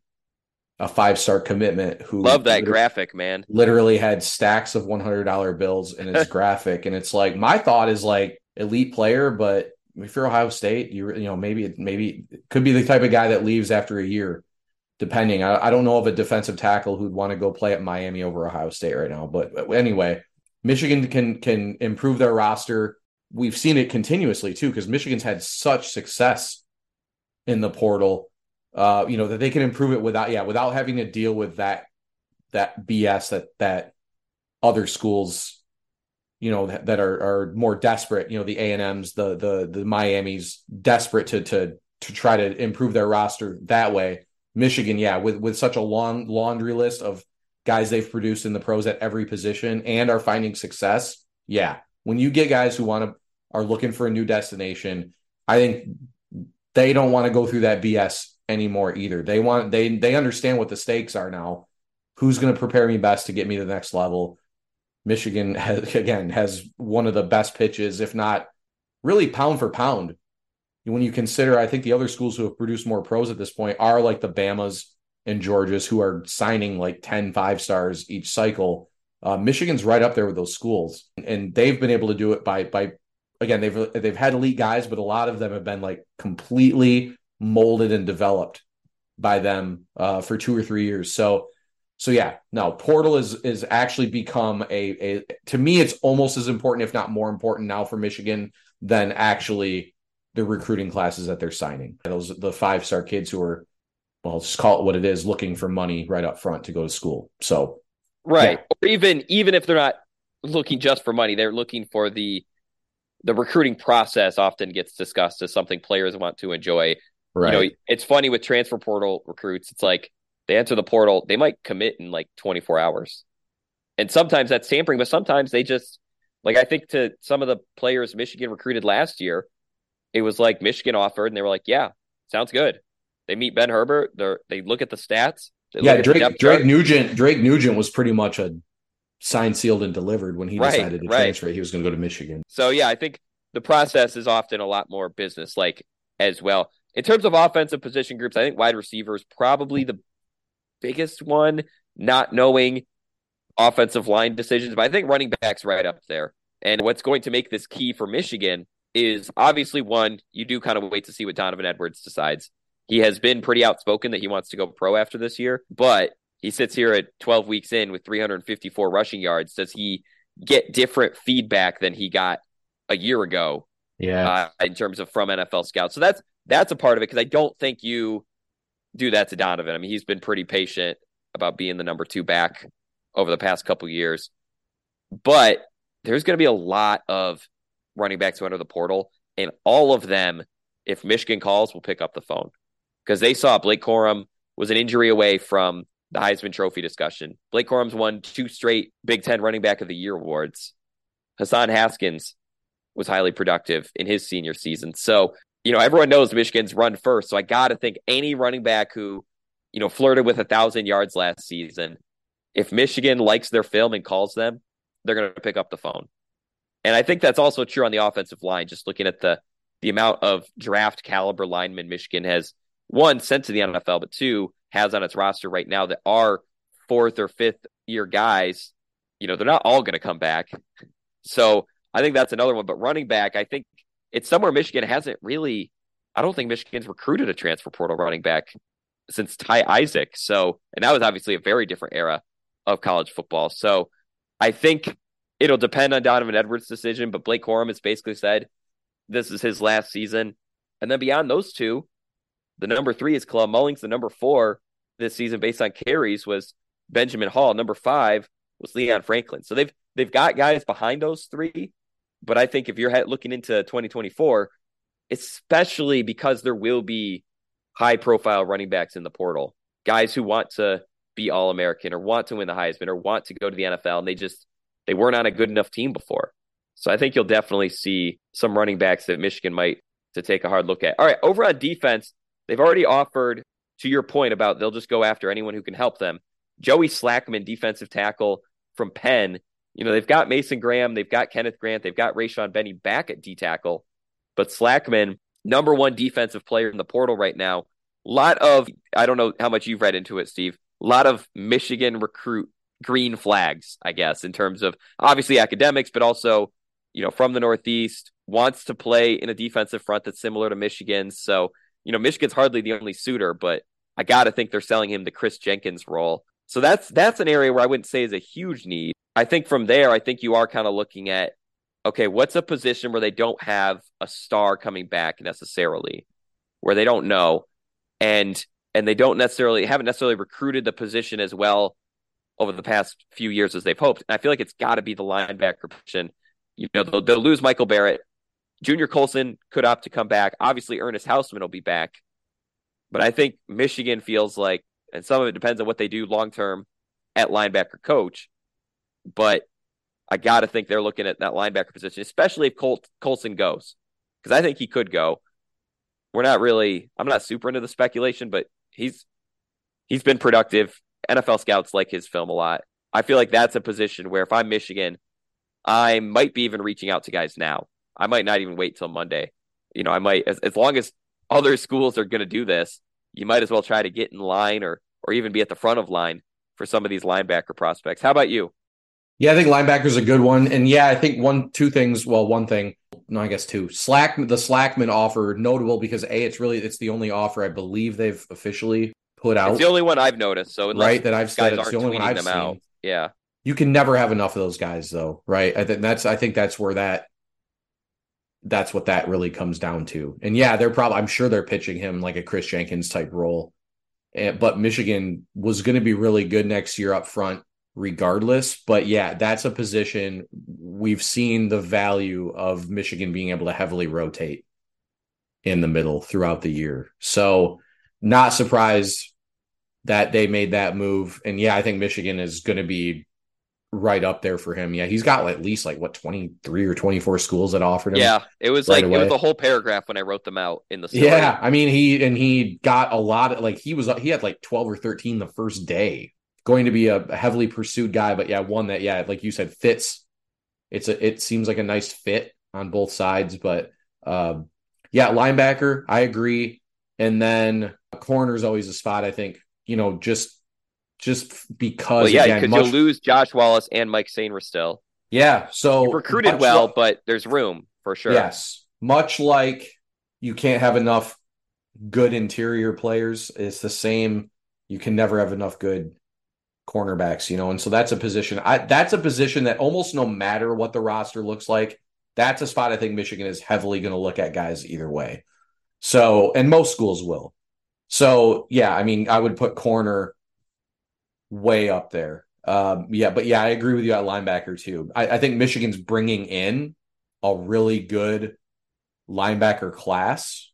a five-star commitment who love that graphic, man. Literally had stacks of one hundred dollar bills in his graphic. And it's like, my thought is like elite player, but if you're Ohio State, you you know, maybe, maybe it could be the type of guy that leaves after a year. Depending, I, I don't know of a defensive tackle who'd want to go play at Miami over Ohio State right now. But anyway, Michigan can can improve their roster. We've seen it continuously too, because Michigan's had such success in the portal. Uh, you know that they can improve it without, yeah, without having to deal with that that B S that that other schools, you know, that, that are are more desperate. You know, the A and M's, the the the Miami's desperate to to to try to improve their roster that way. Michigan, yeah, with, with such a long laundry list of guys they've produced in the pros at every position and are finding success. Yeah, when you get guys who want to are looking for a new destination, I think they don't want to go through that B S anymore either. They want they they understand what the stakes are now. Who's going to prepare me best to get me to the next level? Michigan has, again has one of the best pitches, if not really pound for pound. When you consider, I think the other schools who have produced more pros at this point are like the Bamas and Georgias, who are signing like ten five stars each cycle. Uh, Michigan's right up there with those schools, and they've been able to do it by by again they've they've had elite guys, but a lot of them have been like completely molded and developed by them uh, for two or three years. So so yeah, no, portal is is actually become a a to me it's almost as important, if not more important, now for Michigan than actually the recruiting classes that they're signing. Those the five-star kids who are, well, just call it what it is, looking for money right up front to go to school. So, right. Yeah. Or even even if they're not looking just for money, they're looking for the the recruiting process often gets discussed as something players want to enjoy. Right. You know, it's funny with transfer portal recruits. It's like they enter the portal, they might commit in like twenty-four hours. And sometimes that's tampering, but sometimes they just, like I think to some of the players Michigan recruited last year, it was like Michigan offered and they were like, yeah, Sounds good. They meet Ben Herbert. They they look at the stats. They Yeah, look at the Drake depth Drake chart. Nugent Drake Nugent was pretty much a signed, sealed, and delivered when he Right, decided to right. transfer. He was going to go to Michigan. So, yeah, I think the process is often a lot more business-like as well. In terms of offensive position groups, I think wide receiver is probably the biggest one, not knowing offensive line decisions. But I think running back's right up there. And what's going to make this key for Michigan is obviously, one, you do kind of wait to see what Donovan Edwards decides. He has been pretty outspoken that he wants to go pro after this year, but he sits here at twelve weeks in with three hundred fifty-four rushing yards. Does he get different feedback than he got a year ago? Yeah, uh, in terms of from N F L scouts. So that's that's a part of it, because I don't think you do that to Donovan. I mean, he's been pretty patient about being the number two back over the past couple years. But there's going to be a lot of running backs who enter the portal, and all of them, if Michigan calls, will pick up the phone, because they saw Blake Corum was an injury away from the Heisman Trophy discussion. Blake Corum's won two straight Big Ten Running Back of the Year awards. Hassan Haskins was highly productive in his senior season. So, you know, everyone knows Michigan's run first. So I got to think any running back who, you know, flirted with a thousand yards last season, if Michigan likes their film and calls them, they're going to pick up the phone. And I think that's also true on the offensive line, just looking at the the amount of draft caliber linemen Michigan has, one, sent to the N F L, but two, has on its roster right now that are fourth or fifth year guys. You know, they're not all going to come back. So I think that's another one. But running back, I think it's somewhere Michigan hasn't really, I don't think Michigan's recruited a transfer portal running back since Ty Isaac. So, and that was obviously a very different era of college football. So I think it'll depend on Donovan Edwards' decision, but Blake Corum has basically said this is his last season. And then beyond those two, the number three is Kalel Mullings. The number four this season, based on carries, was Benjamin Hall. Number five was Leon Franklin. So they've they've got guys behind those three. But I think if you're looking into twenty twenty-four, especially because there will be high-profile running backs in the portal, guys who want to be All-American or want to win the Heisman or want to go to the N F L, and they just they weren't on a good enough team before. So I think you'll definitely see some running backs that Michigan might to take a hard look at. All right, over on defense, they've already offered, to your point about they'll just go after anyone who can help them, Joey Slackman, defensive tackle from Penn. You know, they've got Mason Graham, they've got Kenneth Grant, they've got Rayshon Benny back at D-tackle, but Slackman, number one defensive player in the portal right now. A lot of, I don't know how much you've read into it, Steve, a lot of Michigan recruit green flags, I guess, in terms of obviously academics, but also, you know, from the Northeast, wants to play in a defensive front that's similar to Michigan's. So, you know, Michigan's hardly the only suitor, but I got to think they're selling him the Chris Jenkins role. So that's that's an area where I wouldn't say is a huge need. I think from there, I think you are kind of looking at, okay, what's a position where they don't have a star coming back necessarily, where they don't know, and and they don't necessarily haven't necessarily recruited the position as well over the past few years as they've hoped. And I feel like it's got to be the linebacker position. You know, they'll, they'll lose Michael Barrett. Junior Colson could opt to come back. Obviously, Ernest Hausman will be back. But I think Michigan feels like, and some of it depends on what they do long-term at linebacker coach, but I got to think they're looking at that linebacker position, especially if Col- Colson goes, because I think he could go. We're not really, I'm not super into the speculation, but he's he's been productive. N F L scouts like his film a lot. I feel like that's a position where if I'm Michigan, I might be even reaching out to guys now. I might not even wait till Monday. You know, I might, as, as long as other schools are going to do this, you might as well try to get in line or or even be at the front of line for some of these linebacker prospects. How about you? Yeah, I think linebacker's a good one. And yeah, I think one, two things. Well, one thing, no, I guess two. Slack, the Slackman offer, notable because A, it's really, it's the only offer I believe they've officially put out. It's the only one I've noticed. So right, that I've said, it's the only one I've them seen. Out. Yeah. You can never have enough of those guys though, right? I think that's, I think that's where that, that's what that really comes down to. And yeah, they're probably, I'm sure they're pitching him like a Chris Jenkins type role. And, but Michigan was going to be really good next year up front regardless. But yeah, that's a position we've seen the value of Michigan being able to heavily rotate in the middle throughout the year. So not surprised that they made that move. And yeah, I think Michigan is going to be right up there for him. Yeah, he's got at least like what twenty-three or twenty-four schools that offered him. Yeah, it was right like away. It was a whole paragraph when I wrote them out in the story. Yeah, I mean he and he got a lot of like he was he had like twelve or thirteen the first day. Going to be a heavily pursued guy, but yeah, one that yeah, like you said, fits. It's a it seems like a nice fit on both sides, but uh, yeah, linebacker, I agree. And then corner is always a spot. I think you know just. Just because, well, yeah, again, because much... you'll lose Josh Wallace and Mike Sainer still. Yeah, so you've recruited well, like... but there's room for sure. Yes, much like you can't have enough good interior players, it's the same. You can never have enough good cornerbacks, you know, and so that's a position. I that's a position that almost no matter what the roster looks like, that's a spot I think Michigan is heavily going to look at guys either way. So, and most schools will. So, yeah, I mean, I would put corner way up there. Um, yeah, but yeah, I agree with you at linebacker too. I, I think Michigan's bringing in a really good linebacker class,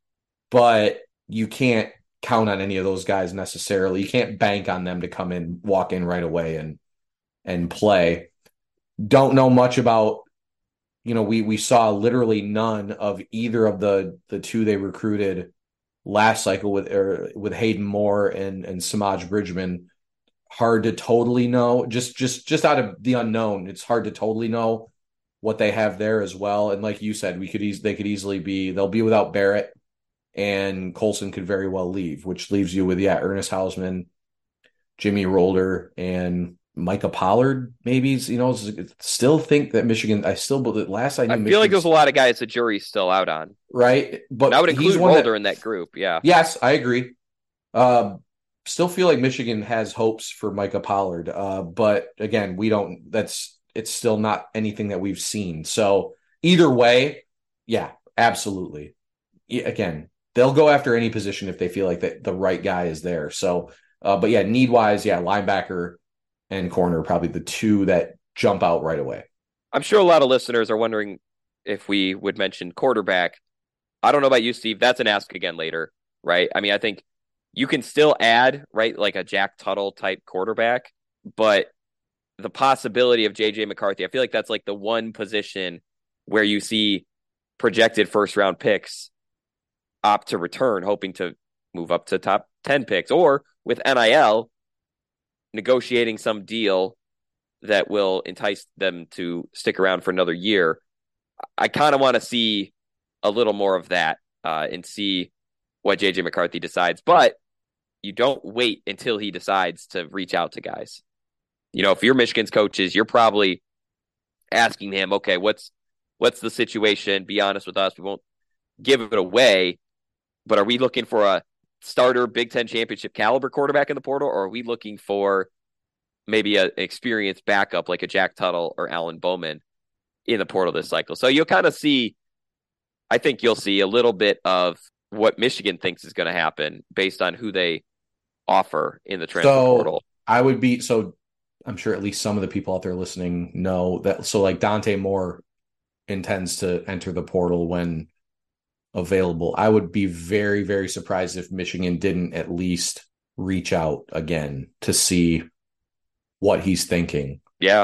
but you can't count on any of those guys necessarily. You can't bank on them to come in, walk in right away and and play. Don't know much about, you know, we we saw literally none of either of the the two they recruited last cycle with er, with Hayden Moore and and Samaj Bridgman. Hard to totally know, just just just out of the unknown. It's hard to totally know what they have there as well. And like you said, we could eas- they could easily be they'll be without Barrett, and Colson could very well leave, which leaves you with yeah Ernest Hausman, Jimmy Rolder, and Micah Pollard. Maybe you know still think that Michigan. I still believe last I knew. I feel Michigan, like there's a lot of guys the jury's still out on, right? But and I would include Rolder that, in that group. Yeah. Yes, I agree. Uh, Still feel like Michigan has hopes for Micah Pollard, uh, but again, we don't. That's it's still not anything that we've seen. So either way, yeah, absolutely. Yeah, again, they'll go after any position if they feel like that the right guy is there. So, uh, but yeah, need wise, yeah, linebacker and corner are probably the two that jump out right away. I'm sure a lot of listeners are wondering if we would mention quarterback. I don't know about you, Steve. That's an ask again later, right? I mean, I think. You can still add, right, like a Jack Tuttle type quarterback, but the possibility of J J McCarthy, I feel like that's like the one position where you see projected first round picks opt to return, hoping to move up to top ten picks, or with N I L negotiating some deal that will entice them to stick around for another year. I kind of want to see a little more of that uh, and see what J J McCarthy decides, but you don't wait until he decides to reach out to guys. You know, if you're Michigan's coaches, you're probably asking him, okay, what's what's the situation? Be honest with us. We won't give it away, but are we looking for a starter Big Ten championship caliber quarterback in the portal, or are we looking for maybe a, an experienced backup like a Jack Tuttle or Alan Bowman in the portal this cycle? So you'll kind of see, I think you'll see a little bit of what Michigan thinks is going to happen based on who they offer in the transfer so portal. I would be, so I'm sure at least some of the people out there listening know that. So like Dante Moore intends to enter the portal when available. I would be very, very surprised if Michigan didn't at least reach out again to see what he's thinking. Yeah.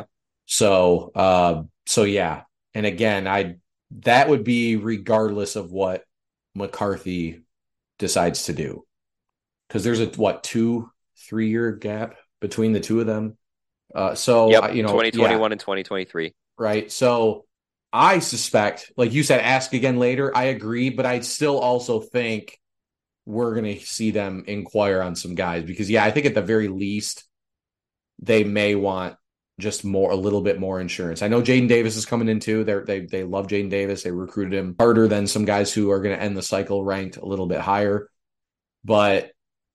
So, uh, so yeah. And again, I, that would be regardless of what McCarthy decides to do, because there's a what two three year gap between the two of them. Uh, so yep, you know, twenty twenty-one yeah, and twenty twenty-three, right? So I suspect, like you said, ask again later. I agree, but I still also think we're gonna see them inquire on some guys because yeah, I think at the very least they may want just more, a little bit more insurance. I know Jaden Davis is coming in too. They're, they they love Jaden Davis. They recruited him harder than some guys who are going to end the cycle ranked a little bit higher. But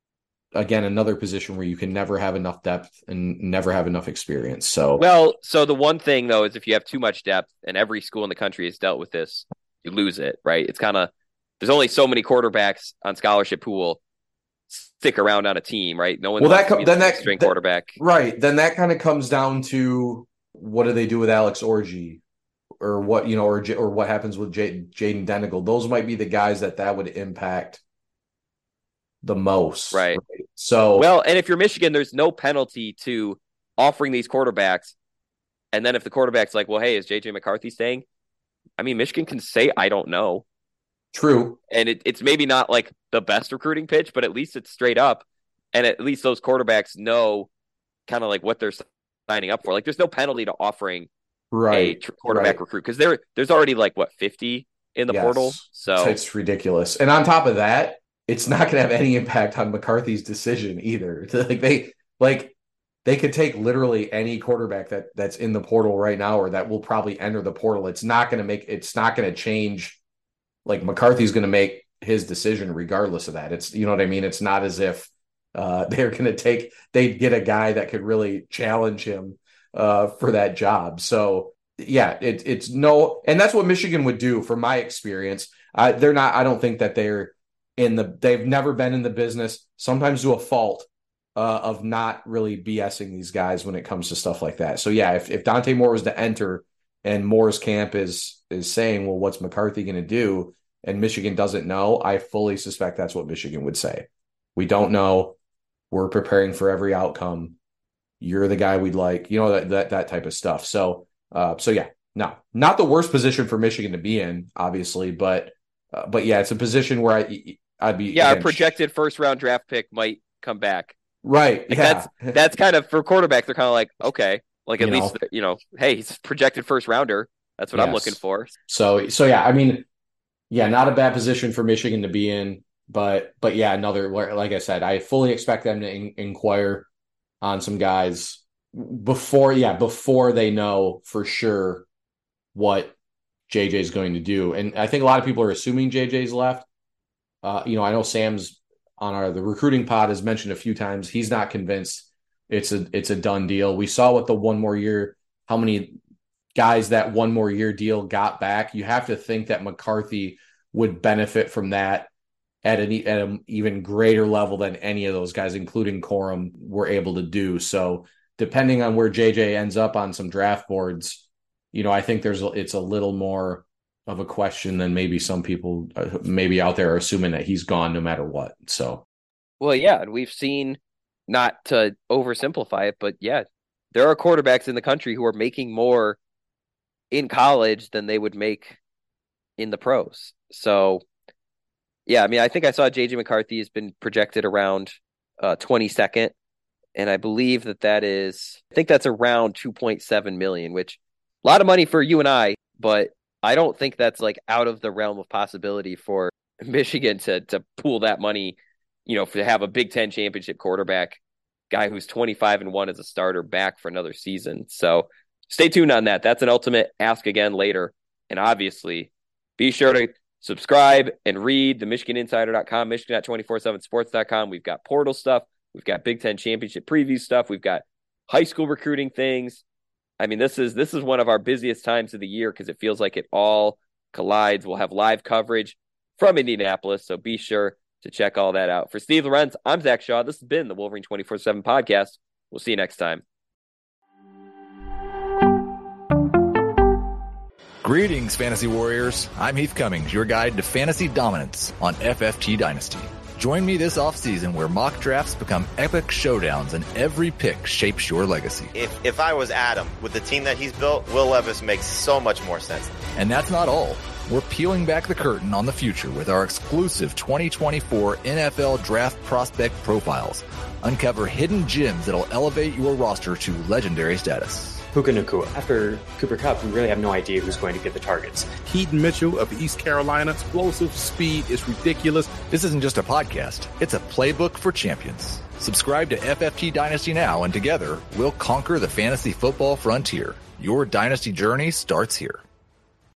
again, another position where you can never have enough depth and never have enough experience. So well, so the one thing though is if you have too much depth, and every school in the country has dealt with this, you lose it, right? It's kind of there's only so many quarterbacks on scholarship who will stick around on a team, right? No one. Well, that co- then that string that, quarterback, right? Then that kind of comes down to what do they do with Alex Orji, or what you know, or or what happens with J- Jaden Denigal? Those might be the guys that that would impact the most, right? right? So well, and if you're Michigan, there's no penalty to offering these quarterbacks And then if the quarterback's like, well, hey, is J J McCarthy staying? I mean, Michigan can say, I don't know. True. And it, it's maybe not like the best recruiting pitch, but at least it's straight up. And at least those quarterbacks know kind of like what they're signing up for. Like there's no penalty to offering right. a tr- quarterback right. recruit because there there's already like what fifty in the yes. portal. So it's ridiculous. And on top of that, it's not going to have any impact on McCarthy's decision either. Like they like they could take literally any quarterback that that's in the portal right now or that will probably enter the portal. It's not going to make it's not going to change. Like McCarthy's going to make his decision regardless of that. It's, you know what I mean? It's not as if uh, they're going to take, they'd get a guy that could really challenge him uh, for that job. So yeah, it, it's no, and that's what Michigan would do from my experience. Uh, they're not, I don't think that they're in the, they've never been in the business, sometimes to a fault uh, of not really BSing these guys when it comes to stuff like that. So yeah, if, if Dante Moore was to enter and Moore's camp is, is saying, well, what's McCarthy going to do? And Michigan doesn't know. I fully suspect that's what Michigan would say. We don't know. We're preparing for every outcome. You're the guy we'd like, you know, that, that, that type of stuff. So, uh, so yeah, no, not the worst position for Michigan to be in, obviously, but, uh, but yeah, it's a position where I, I'd be, yeah, again, a projected first round draft pick might come back. Right. Like yeah. That's, that's kind of for quarterbacks. They're kind of like, okay, like at you least, know. you know, hey, he's projected first rounder. That's what Yes. I'm looking for. So, so yeah, I mean, yeah, not a bad position for Michigan to be in, but, but yeah, another, like I said, I fully expect them to in, inquire on some guys before, yeah, before they know for sure what J J is going to do. And I think a lot of people are assuming J J's left. Uh, you know, I know Sam's on our, the recruiting pod has mentioned a few times, he's not convinced it's a, it's a done deal. We saw what the one more year, how many guys that one more year deal got back. You have to think that McCarthy would benefit from that at an, at an even greater level than any of those guys, including Corum, were able to do. So depending on where J J ends up on some draft boards, you know, I think there's, it's a little more of a question than maybe some people uh, maybe out there are assuming that he's gone no matter what. So, well, yeah. And we've seen, not to oversimplify it, but yeah, there are quarterbacks in the country who are making more in college than they would make in the pros. So yeah, I mean, I think I saw J J McCarthy has been projected around uh, twenty-second. And I believe that that is, I think that's around two point seven million, which a lot of money for you and I, but I don't think that's like out of the realm of possibility for Michigan to, to pool that money, you know, to have a Big Ten championship quarterback guy who's twenty-five and one as a starter back for another season. So stay tuned on that. That's an ultimate ask again later. And obviously be sure to subscribe and read the Michigan Insider dot com, Michigan two forty-seven sports dot com. We've got portal stuff. We've got Big Ten championship preview stuff. We've got high school recruiting things. I mean, this is, this is one of our busiest times of the year because it feels like it all collides. We'll have live coverage from Indianapolis. So be sure to check all that out. For Steve Lorenz, I'm Zach Shaw. This has been the Wolverine twenty-four seven podcast. We'll see you next time. Greetings, Fantasy Warriors. I'm Heath Cummings, your guide to fantasy dominance on F F T Dynasty. Join me this offseason where mock drafts become epic showdowns and every pick shapes your legacy. If if I was Adam, with the team that he's built, Will Levis makes so much more sense. And that's not all. We're peeling back the curtain on the future with our exclusive twenty twenty-four N F L Draft Prospect Profiles. Uncover hidden gems that'll elevate your roster to legendary status. Puka Nacua. After Cooper Kupp, we really have no idea who's going to get the targets. Keaton Mitchell of East Carolina, explosive speed is ridiculous. This isn't just a podcast. It's a playbook for champions. Subscribe to F F T Dynasty now, and together, we'll conquer the fantasy football frontier. Your dynasty journey starts here.